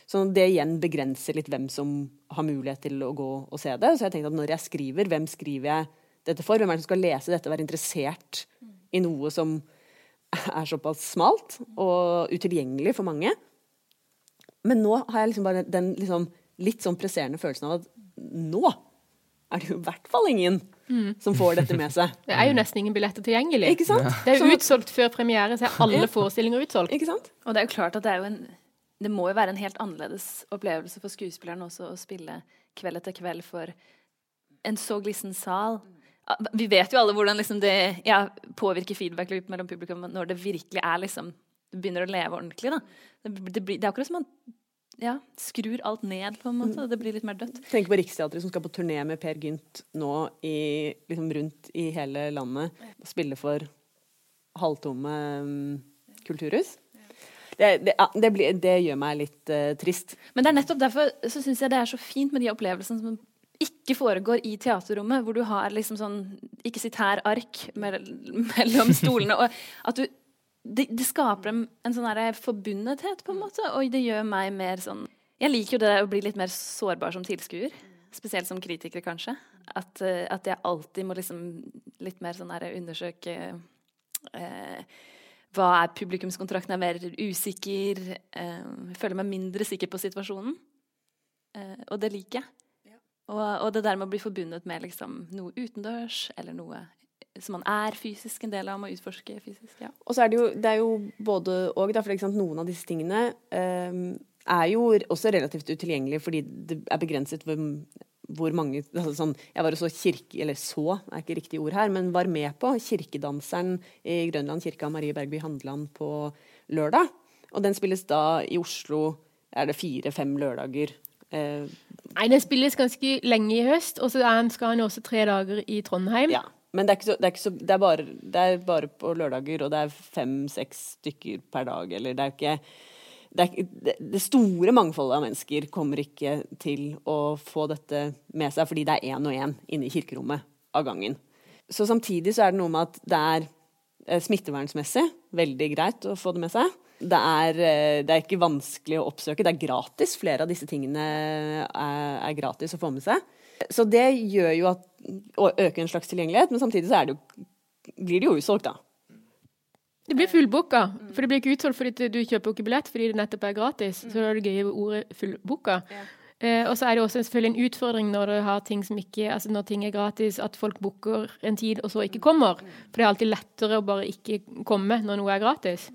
Så det igjen begrenser litt hvem som har mulighet til å gå og se det. Så jeg tenkte at når jeg skriver, hvem skriver jeg dette for? Hvem er det som skal lese dette og være interessert i noe som er såpass smalt og utilgjengelig for mange? Men nå har jeg liksom bare den liksom litt sånn presserende følelsen av at nå er det jo i hvert fall ingen mm. som får dette med seg. Det er jo nesten ingen billetter tilgjengelig. Ikke sant? Ja. Det er jo utsolgt før premiere, så er alle forestillinger utsolgt. Ikke sant? Og det er jo klart at det er jo en det må jo være en helt annerledes opplevelse for skuespilleren også å spille kveld etter kveld for en så glissen sal. Vi vet jo alle hvordan liksom det ja, påvirker feedback mellom publikum når det virkelig er liksom, det begynner å leve ordentlig. Da. Det, det, blir, det er akkurat som man ja, skrur alt ned på en måte, og det blir litt mer dødt. Tenk på Riksteatret som skal på turné med Per Gynt nå i, liksom rundt i hele landet og spille for halvtomme um, kulturhus. Det, det, det, blir, det gjør meg litt uh, trist. Men det er nettopp derfor så synes jeg det er så fint med de opplevelsene som ikke foregår i teaterrommet, hvor du har liksom sånn, ikke sitt her ark mellom stolene, og at du, det, det skaper en, en sånn her forbundethet på en måte, og det gjør meg mer sånn, jeg liker jo det å bli litt mer sårbar som tilskuer, spesielt som kritiker kanskje, at, uh, at jeg alltid må liksom litt mer sånn her undersøke uh, hva er publikumskontrakten, er mer usikker, uh, jeg føler meg mindre sikker på situasjonen, uh, og det liker jeg. Ja. Og, og det der med å bli forbundet med liksom, noe utendørs, eller noe som man er fysisk en del av, må utforske fysisk. Ja. Og så er det jo, det er jo både og, da, for eksempel, noen av disse tingene um, er jo også relativt utilgjengelige, fordi det er begrenset hvor hvor mange, altså sånn, jeg var jo så kirke, eller så, er ikke riktig ord her, men var med på kirkedanseren i Grønland kirke av Marie Bergby Handeland på lørdag, og den spilles da i Oslo, er det fire-fem lørdager? Eh. Nei, den spilles ganske lenge i høst, og så skal han også tre dager i Trondheim. Ja, men det er, ikke så, det er, ikke så, det er, bare, det er bare på lørdager, og det er fem-seks stykker per dag, eller det er ikke Det, er, det store mangfoldet av mennesker kommer ikke til å få dette med seg, fordi det er en og en inne i kirkerommet av gangen. Så samtidig så er det noe med at det er smittevernsmessig veldig greit å få det med seg. Det er, det er ikke vanskelig å oppsøke, det er gratis. Flere av disse tingene er, er gratis å få med seg. Så det gjør jo at, å øke en slags tilgjengelighet, men samtidig så er det jo, blir det jo utsolgt da. Det blir fullboka, for det blir ikke utsolgt fordi du kjøper ikke billett fordi det nettopp er gratis, så da er det gøy med ordet fullboka. Ja. Eh, og så er det også selvfølgelig en utfordring når du har ting som ikke, altså når ting er gratis, at folk booker en tid og så ikke kommer, for det er alltid lettere å bare ikke komme når noe er gratis.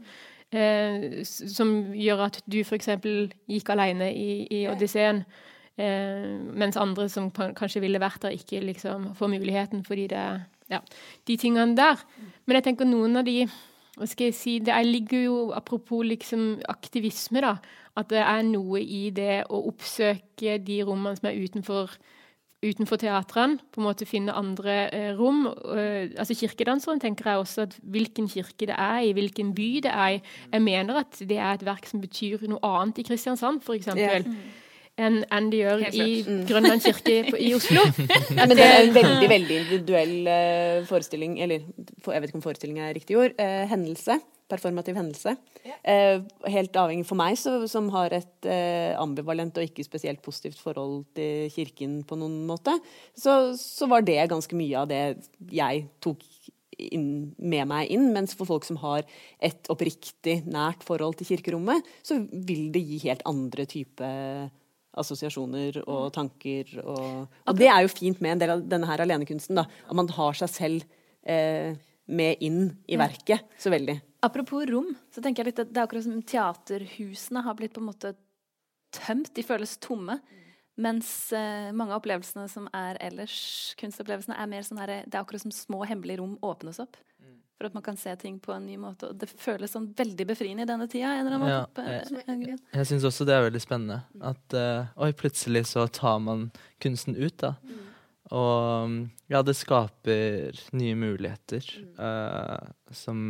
Eh, som gjør at du for eksempel gikk alene i, i Odysseen, eh, mens andre som kanskje ville vært der ikke liksom får muligheten fordi det er ja, de tingene der. Men jeg tenker noen av de hva skal jeg si, det er, ligger jo, apropos liksom aktivisme da, at det er noe i det å oppsøke de rommene som er utenfor, utenfor teateren, på en måte finne andre eh, rom. Uh, altså kirkedanseren tenker jeg også at hvilken kirke det er i, hvilken by det er i. Jeg mener at det er et verk som betyr noe annet i Kristiansand, for eksempel. Ja. enn en de gjør i mm. Grønland kirke på, i Oslo. Men det er en veldig, veldig individuell uh, forestilling, eller for, jeg vet ikke om forestilling er riktig ord, uh, hendelse, performativ hendelse. Uh, helt avhengig for meg, så, som har et uh, ambivalent og ikke spesielt positivt forhold til kirken på noen måte, så, så var det ganske mye av det jeg tok inn, med meg inn, mens for folk som har et oppriktig nært forhold til kirkerommet, så vil det gi helt andre type assosiasjoner og tanker. Og, og det er jo fint med en del av denne her alenekunsten, da, at man har seg selv eh, med inn i verket så veldig. Apropos rom, så tenker jeg litt at det er akkurat som teaterhusene har blitt på en måte tømt, de føles tomme, mens eh, mange av opplevelsene som er ellers, kunstopplevelsene er mer sånn her, det er akkurat som små hemmelige rom åpnes opp. For at man kan se ting på en ny måte. Og det føles sånn veldig befriende i denne tida. En eller annen ja, måte. Jeg, jeg synes også det er veldig spennende. At uh, oi, plutselig så tar man kunsten ut da. Mm. Og ja, det skaper nye muligheter uh, som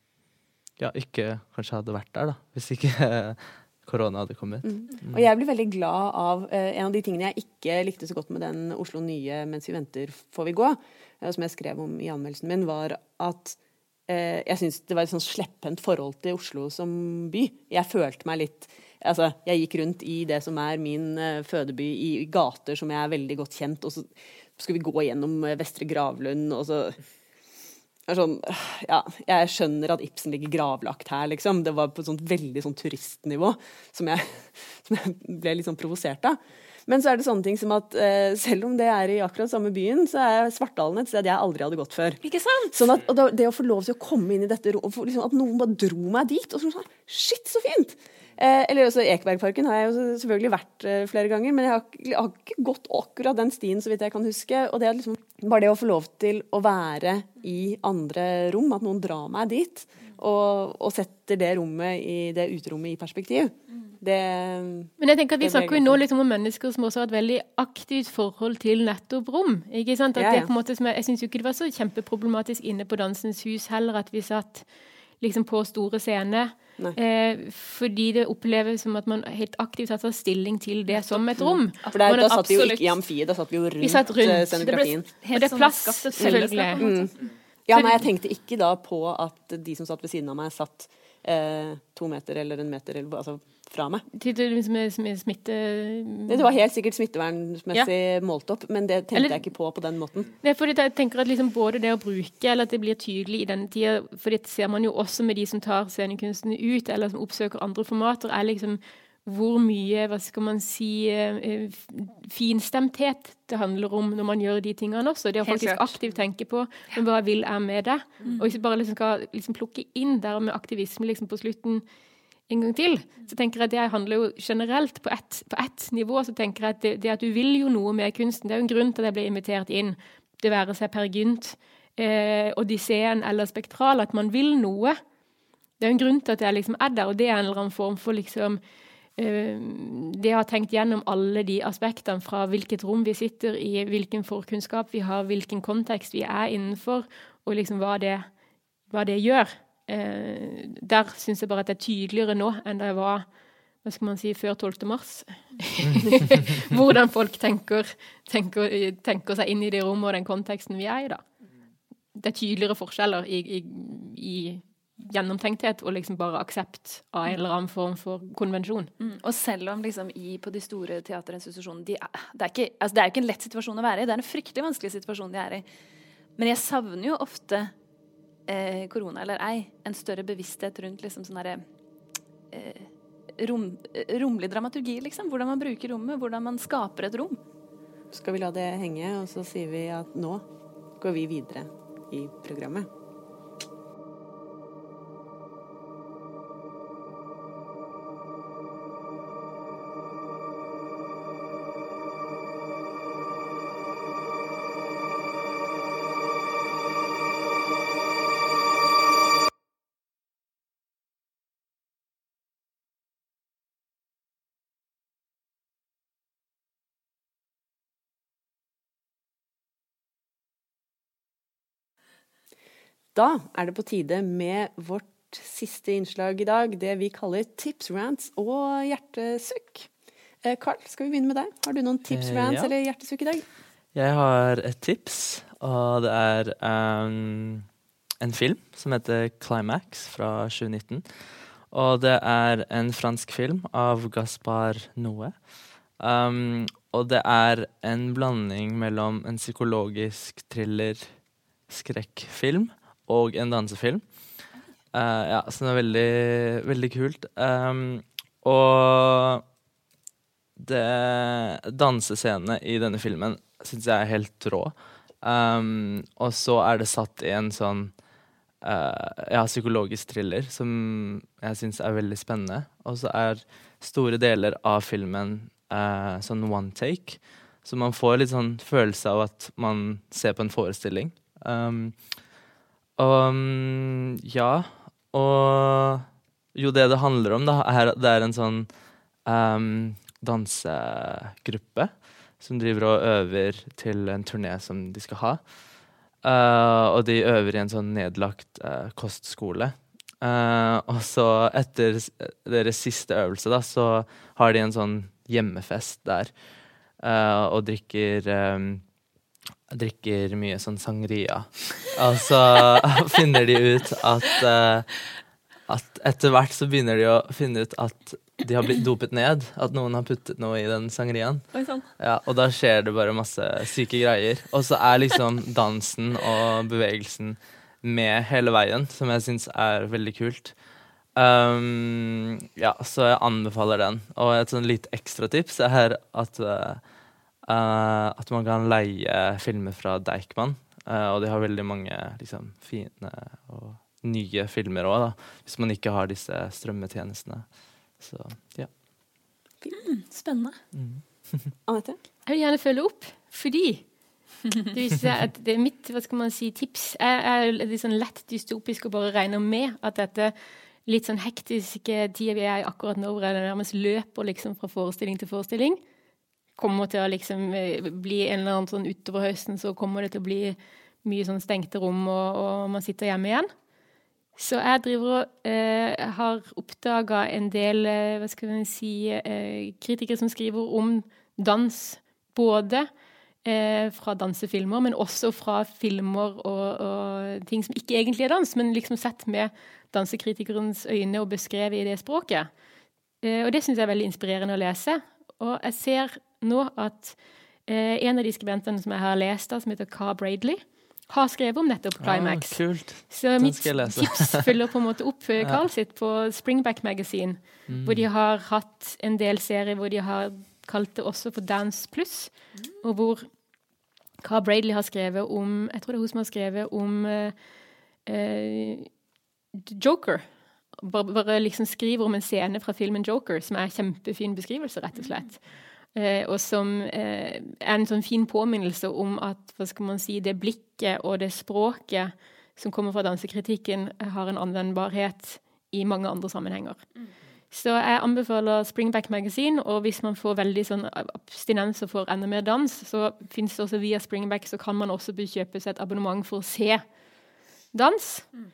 ja, ikke kanskje hadde vært der da. Hvis ikke korona hadde kommet. Mm. Mm. Og jeg blir veldig glad av uh, en av de tingene jeg ikke likte så godt med den Oslo nye Mens vi venter får vi gå, uh, som jeg skrev om i anmeldelsen min, var at eh, jeg synes det var et sånn slepphendt forhold til Oslo som by. Jeg følte meg litt, altså jeg gikk rundt i det som er min eh, fødeby, i, i gater som jeg er veldig godt kjent, og så skulle vi gå gjennom eh, Vestre Gravlund, og så er sånn, ja, jeg skjønner at Ibsen ligger gravlagt her, liksom. Det var på et sånt veldig sånn turistnivå som jeg, som jeg ble litt sånn provosert av. Men så er det sånne ting som at eh, selv om det er i akkurat samme byen, så er Svartdalen et sted jeg aldri hadde gått før. Ikke sant? Sånn at, og det å få lov til å komme inn i dette rom, liksom, at noen bare dro meg dit, og sånn, shit, så fint! Eh, eller også Ekebergparken har jeg jo selvfølgelig vært eh, flere ganger, men jeg har, jeg har ikke gått akkurat den stien, så vidt jeg kan huske. Og det er liksom bare det å få lov til å være i andre rom, at noen drar meg dit, og, og setter det rommet i det uterommet i perspektiv. Det, men jeg tenker at vi snakker jo nå litt om mennesker som også har et veldig aktivt forhold til nettopp rom, ikke sant? At ja, ja. Det på en måte som jeg, jeg synes jo ikke det var så kjempeproblematisk inne på Dansens Hus heller, at vi satt liksom på store scener, eh, fordi det oppleves som at man helt aktivt har tatt stilling til det som et rom. For der, da satt vi jo ikke i amfiet, da satt vi jo rundt, vi satt rundt. Scenografien. Det ble, og det er plass, selvfølgelig. Mm. Ja, nei, jeg tenkte ikke da på at de som satt ved siden av meg satt eh, to meter eller en meter, eller, altså fra meg. Til med smitte... Det var helt sikkert smittevernmessig ja. målt opp, men det tenkte eller, jeg ikke på på den måten. Det er fordi jeg tenker at liksom både det å bruke, eller at det blir tydelig i denne tida, for det ser man jo også med de som tar scenekunsten ut, eller som oppsøker andre formater, er liksom hvor mye, hva skal man si, finstemthet det handler om når man gjør de tingene også. Det å faktisk aktivt tenke på, men hva vil jeg med det? Mm. Og ikke bare liksom skal liksom plukke inn der med aktivisme liksom på slutten en gang til. Så tenker jeg at det handler jo generelt på ett, på ett nivå, så tenker jeg at det, det at du vil jo noe med kunsten, det er jo en grunn til at jeg ble invitert inn. Det være seg Per Gynt, eh, Odysseen eller Spektral, at man vil noe. Det er jo en grunn til at jeg liksom er der, og det er en eller annen form for liksom det har tenkt gjennom alle de aspektene fra hvilket rom vi sitter i, hvilken forkunnskap vi har, hvilken kontekst vi er innenfor, og liksom hva det, hva det gjør. Eh, der synes jeg bare at det er tydeligere nå enn det var, hva skal man si, før tolvte mars. Hvordan folk tenker, tenker, tenker seg inn i det rommet og den konteksten vi er i da. Det er tydeligere forskjeller i, i, i gjennomtenkthet og liksom bare aksept av en eller annen form for konvensjon. Mm. Og selv om liksom i, på de store teaterinstitusjonene de er, det, er ikke, altså det er ikke en lett situasjon å være i, det er en fryktelig vanskelig situasjon de er i. Men jeg savner jo ofte eh, korona eller ei, en større bevissthet rundt liksom sånn der, eh, rom, romlig dramaturgi, liksom. Hvordan man bruker rommet, hvordan man skaper et rom. Skal vi la det henge, og så sier vi at nå går vi videre i programmet. Da er det på tide med vårt siste innslag i dag, det vi kaller tips, rants og hjertesukk. Eh, Carl, skal vi begynne med deg? Har du noen tips, rants eh, ja. eller hjertesukk i dag? Jeg har et tips, og det er um, en film som heter Climax fra tjue nitten. Og det er en fransk film av Gaspar Noé. Um, og det er en blanding mellom en psykologisk thriller, skrekkfilm, og en dansefilm. Uh, ja, så det er veldig, veldig kult. Um, og det dansescenene i denne filmen synes jeg er helt rå. Um, og så er det satt i en sånn uh, ja, psykologisk thriller som jeg synes er veldig spennende. Og så er store deler av filmen uh, sånn one take. Så man får litt sånn følelse av at man ser på en forestilling. Um, Og um, ja, og jo det det handler om da, er det er en sånn um, dansegruppe som driver og øver til en turné som de skal ha. Uh, og de øver i en sånn nedlagt uh, kostskole. Uh, og så etter deres siste øvelse da, så har de en sånn hjemmefest der, uh, og drikker um, drikker mye sånn sangria. Og så finner de ut at, uh, at etter hvert så begynner de å finne ut at de har blitt dopet ned, at noen har puttet noe i den sangriaen. Oi, sånn. Ja, og da skjer det bare masse syke greier. Og så er liksom dansen og bevegelsen med hele veien, som jeg synes er veldig kult. Um, ja, så jeg anbefaler den. Og et sånn litt ekstra tips er at, uh, uh, at man kan leie filmer fra Deichman. Uh, og de har veldig mange liksom, fine og nye filmer også, da, hvis man ikke har disse strømmetjenestene. Så, ja. Mm, spennende. Mm. Annette? Jeg vil gjerne følge opp, fordi det viser seg at det er mitt, hva skal man si, tips er, er litt sånn lett dystopisk å bare regne med at dette litt sånn hektiske tida vi er i akkurat nå, hvor det nærmest løper liksom fra forestilling til forestilling, kommer til å liksom bli en eller annen sånn utover høsten, så kommer det til å bli mye sånn stengte rom, og, og man sitter hjemme igjen. Så jeg driver og eh, har oppdaget en del, eh, hva skal man si, eh, kritikere som skriver om dans, både eh, fra dansefilmer, men også fra filmer og, og ting som ikke egentlig er dans, men liksom sett med dansekritikerens øyne og beskrevet i det språket. Eh, og det synes jeg er veldig inspirerende å lese. Og jeg ser nå at eh, en av de skribentene som jeg har lest da, som heter Carl Bradley, har skrevet om nettopp Climax. Ah, kult. Så Den mitt skal jeg lese. tips følger på en måte opp Carl sitt på Springback Magazine, Mm. hvor de har hatt en del serier hvor de har kalt det også for Dance Plus, og hvor Carl Bradley har skrevet om, jeg tror det er hun som har skrevet om uh, uh, Joker. Bare, bare liksom skriver om en scene fra filmen Joker, som er en kjempefin beskrivelse, rett og slett. Eh, og som eh, er en sånn fin påminnelse om at, hva skal man si, det blikket og det språket som kommer fra dansekritikken har en anvendbarhet i mange andre sammenhenger. Mm. Så jeg anbefaler Springback Magazine, og hvis man får veldig sånn abstinenser for enda mer dans, så finnes det også via Springback, så kan man også kjøpe seg et abonnement for å se dans. Mm.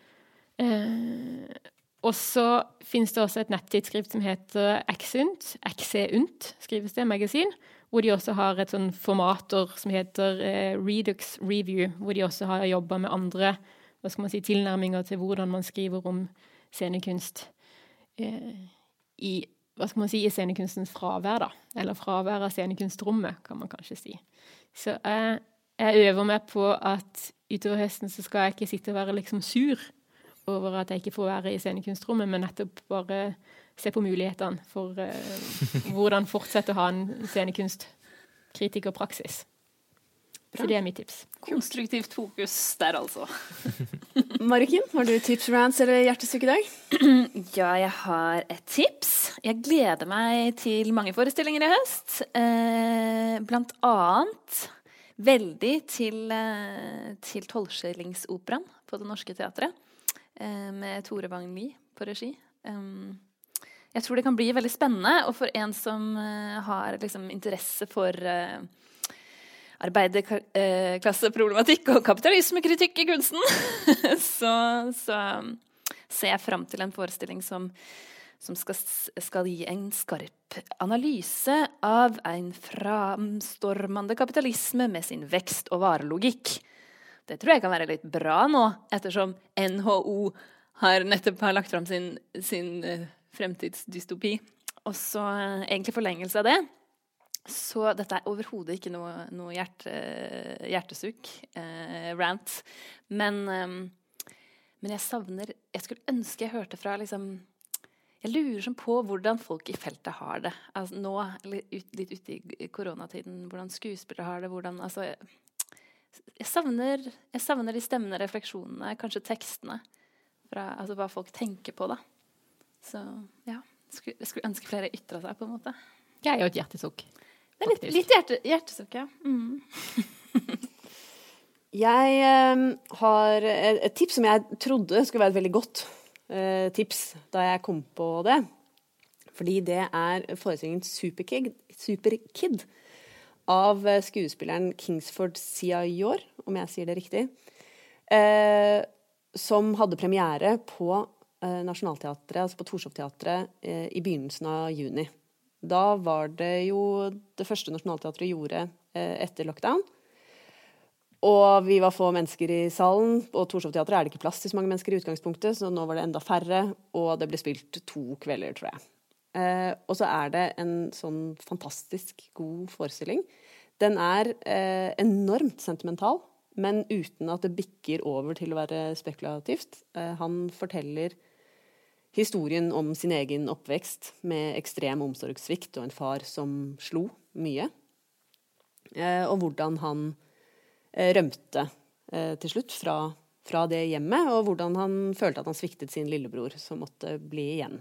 Eh, Og så finnes det også et nettidsskrift som heter Exunt, Exeunt, skrives det, magasin, hvor de også har et sånn formater som heter eh, Redux Review, hvor de også har jobbet med andre, hva skal man si, tilnærminger til hvordan man skriver om scenekunst eh, i, hva skal man si, i scenekunstens fravær, da. Eller fravær av scenekunstrommet, kan man kanskje si. Så eh, jeg øver meg på at utover høsten så skal jeg ikke sitte og være liksom sur over at jeg ikke får være i scenekunstrommet, men nettopp bare se på mulighetene for uh, hvordan fortsette å ha en scenekunstkritikerpraksis. Så det er mitt tips. Konstruktivt fokus der, altså. Mariken, har du tips, rants eller hjertesukk i dag? Ja, jeg har et tips. Jeg gleder meg til mange forestillinger i høst. Eh, blant annet veldig til, eh, til tolvskillingsoperaen på Det Norske Teatret. Med Tore Wang-Lie på regi. Um, jeg tror det kan bli veldig spennende, og for en som uh, har liksom, interesse for uh, arbeiderklasseproblematikk og kapitalismekritikk i kunsten, så, så um, ser jeg frem til en forestilling som, som skal, skal gi en skarp analyse av en framstormende kapitalisme med sin vekst- og varelogikk. Det tror jeg kan være litt bra nå, ettersom N H O har nettopp har lagt fram sin, sin uh, fremtidsdystopi. Og så uh, egentlig forlengelse av det. Så dette er overhodet ikke noe, noe hjerte, hjertesuk, uh, rant. Men, um, men jeg savner, jeg skulle ønske jeg hørte fra liksom, jeg lurer sånn på hvordan folk i feltet har det. Altså nå, litt, litt ute i koronatiden, hvordan skuespillere har det, hvordan, altså... Jeg savner, jeg savner de stemmende refleksjonene, kanskje tekstene, fra, altså hva folk tenker på da. Så ja, jeg skulle, jeg skulle ønske flere ytre seg på en måte. Jeg er jo et hjertesukk. Det er litt, litt hjerte, hjertesukk, ja. Mm. Jeg eh, har et tips som jeg trodde skulle være et veldig godt eh, tips da jeg kom på det. Fordi det er forestillingen Superkid, Superkid av skuespilleren Kingsford Siayor, om jeg sier det riktig, eh, som hadde premiere på eh, Nationaltheatret, altså på Torshov-teatret, eh, i begynnelsen av juni. Da var det jo det første Nationaltheatret gjorde eh, etter lockdown. og vi var få mennesker i salen. På Torshov-teatret er det ikke plass til så mange mennesker i utgangspunktet, så nå var det enda færre, og det ble spilt to kvelder, tror jeg. Eh, og så er det en sånn fantastisk god forestilling. Den er eh, enormt sentimental, men uten at det bikker over til å være spekulativt. Eh, han forteller historien om sin egen oppvekst med ekstrem omsorgssvikt og en far som slo mye. Eh, og hvordan han eh, rømte eh, til slutt fra, fra det hjemmet, og hvordan han følte at han sviktet sin lillebror som måtte bli igjen.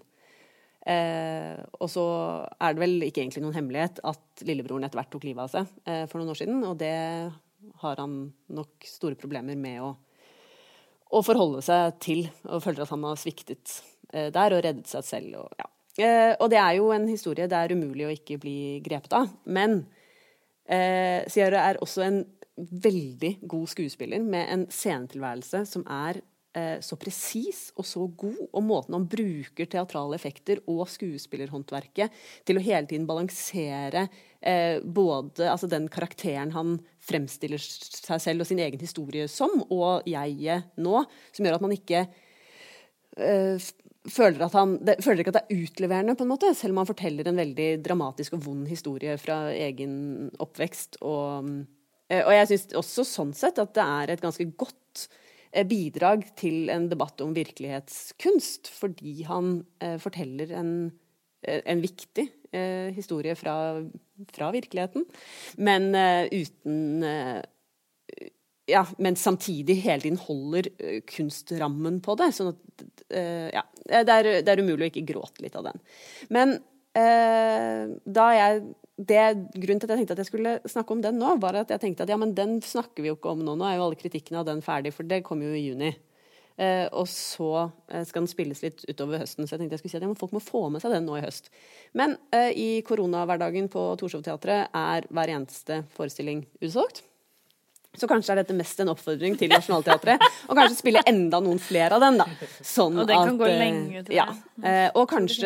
Eh, og så er det vel ikke egentlig noen hemmelighet at lillebroren etter hvert tok livet av seg eh, for noen år siden, og det har han nok store problemer med å, å forholde seg til, og føler at han har sviktet der og reddet seg selv. Og, ja. eh, og det er jo en historie det er umulig å ikke bli grepet av. Men eh, Sierra er også en veldig god skuespiller med en scenetilværelse som er eh, så presis og så god, og måten han bruker teatrale effekter og skuespillerhåndverket til å hele tiden balansere eh, både altså den karakteren han fremstiller seg selv og sin egen historie som, og jeget nå, som gjør at man ikke eh, føler at han det, føler ikke at det er utleverende på en måte, selv om han forteller en veldig dramatisk og vond historie fra egen oppvekst. Og, og jeg synes også sånn sett at det er et ganske godt bidrag til en debatt om virkelighetskunst, fordi han eh, forteller en, en viktig eh, historie fra, fra virkeligheten, men eh, uten eh, ja, men samtidig hele tiden holder uh, kunstrammen på det, sånn at uh, ja, det er, det er umulig å ikke gråte litt av den. Men uh, da jeg, det grunnen til at jeg tenkte at jeg skulle snakke om den nå, var at jeg tenkte at ja, men den snakker vi jo ikke om nå, nå er jo alle kritikkene av den ferdig, for det kommer jo i juni. Uh, og så uh, skal den spilles litt utover høsten, så jeg tenkte jeg skulle si at ja, men folk må få med seg den nå i høst. Men uh, i koronahverdagen på Torshov-teatret er hver eneste forestilling utsolgt. Så kanskje er dette mest en oppfordring til Nationaltheatret, og kanskje spille enda noen flere av den da. Sånn og den kan at, gå lenge til ja, det. Og kanskje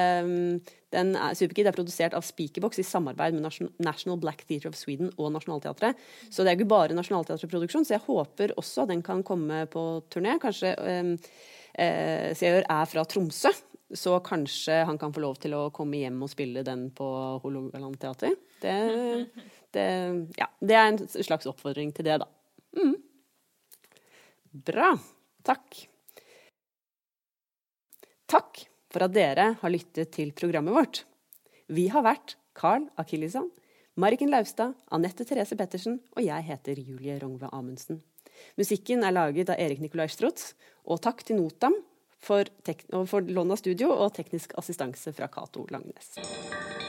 den er, Superkid er produsert av Speakerbox i samarbeid med National Black Theatre of Sweden og Nationaltheatret. Så det er ikke bare Nationaltheatreproduksjon, så jeg håper også at den kan komme på turné. Kanskje um, eh, Seør er fra Tromsø, så kanskje han kan få lov til å komme hjem og spille den på Hålogaland teater. Det Det, ja, det er en slags oppfordring til det da. Mm. Bra, takk. Takk for at dere har lyttet til programmet vårt. Vi har vært Carl Akilison, Mariken Laustad, Annette Therese Pettersen, og jeg heter Julie Rongve Amundsen. Musikken er laget av Erik Nikolai Strutz, og takk til Notam for, tek- for lån av studio og teknisk assistanse fra Kato Langnes.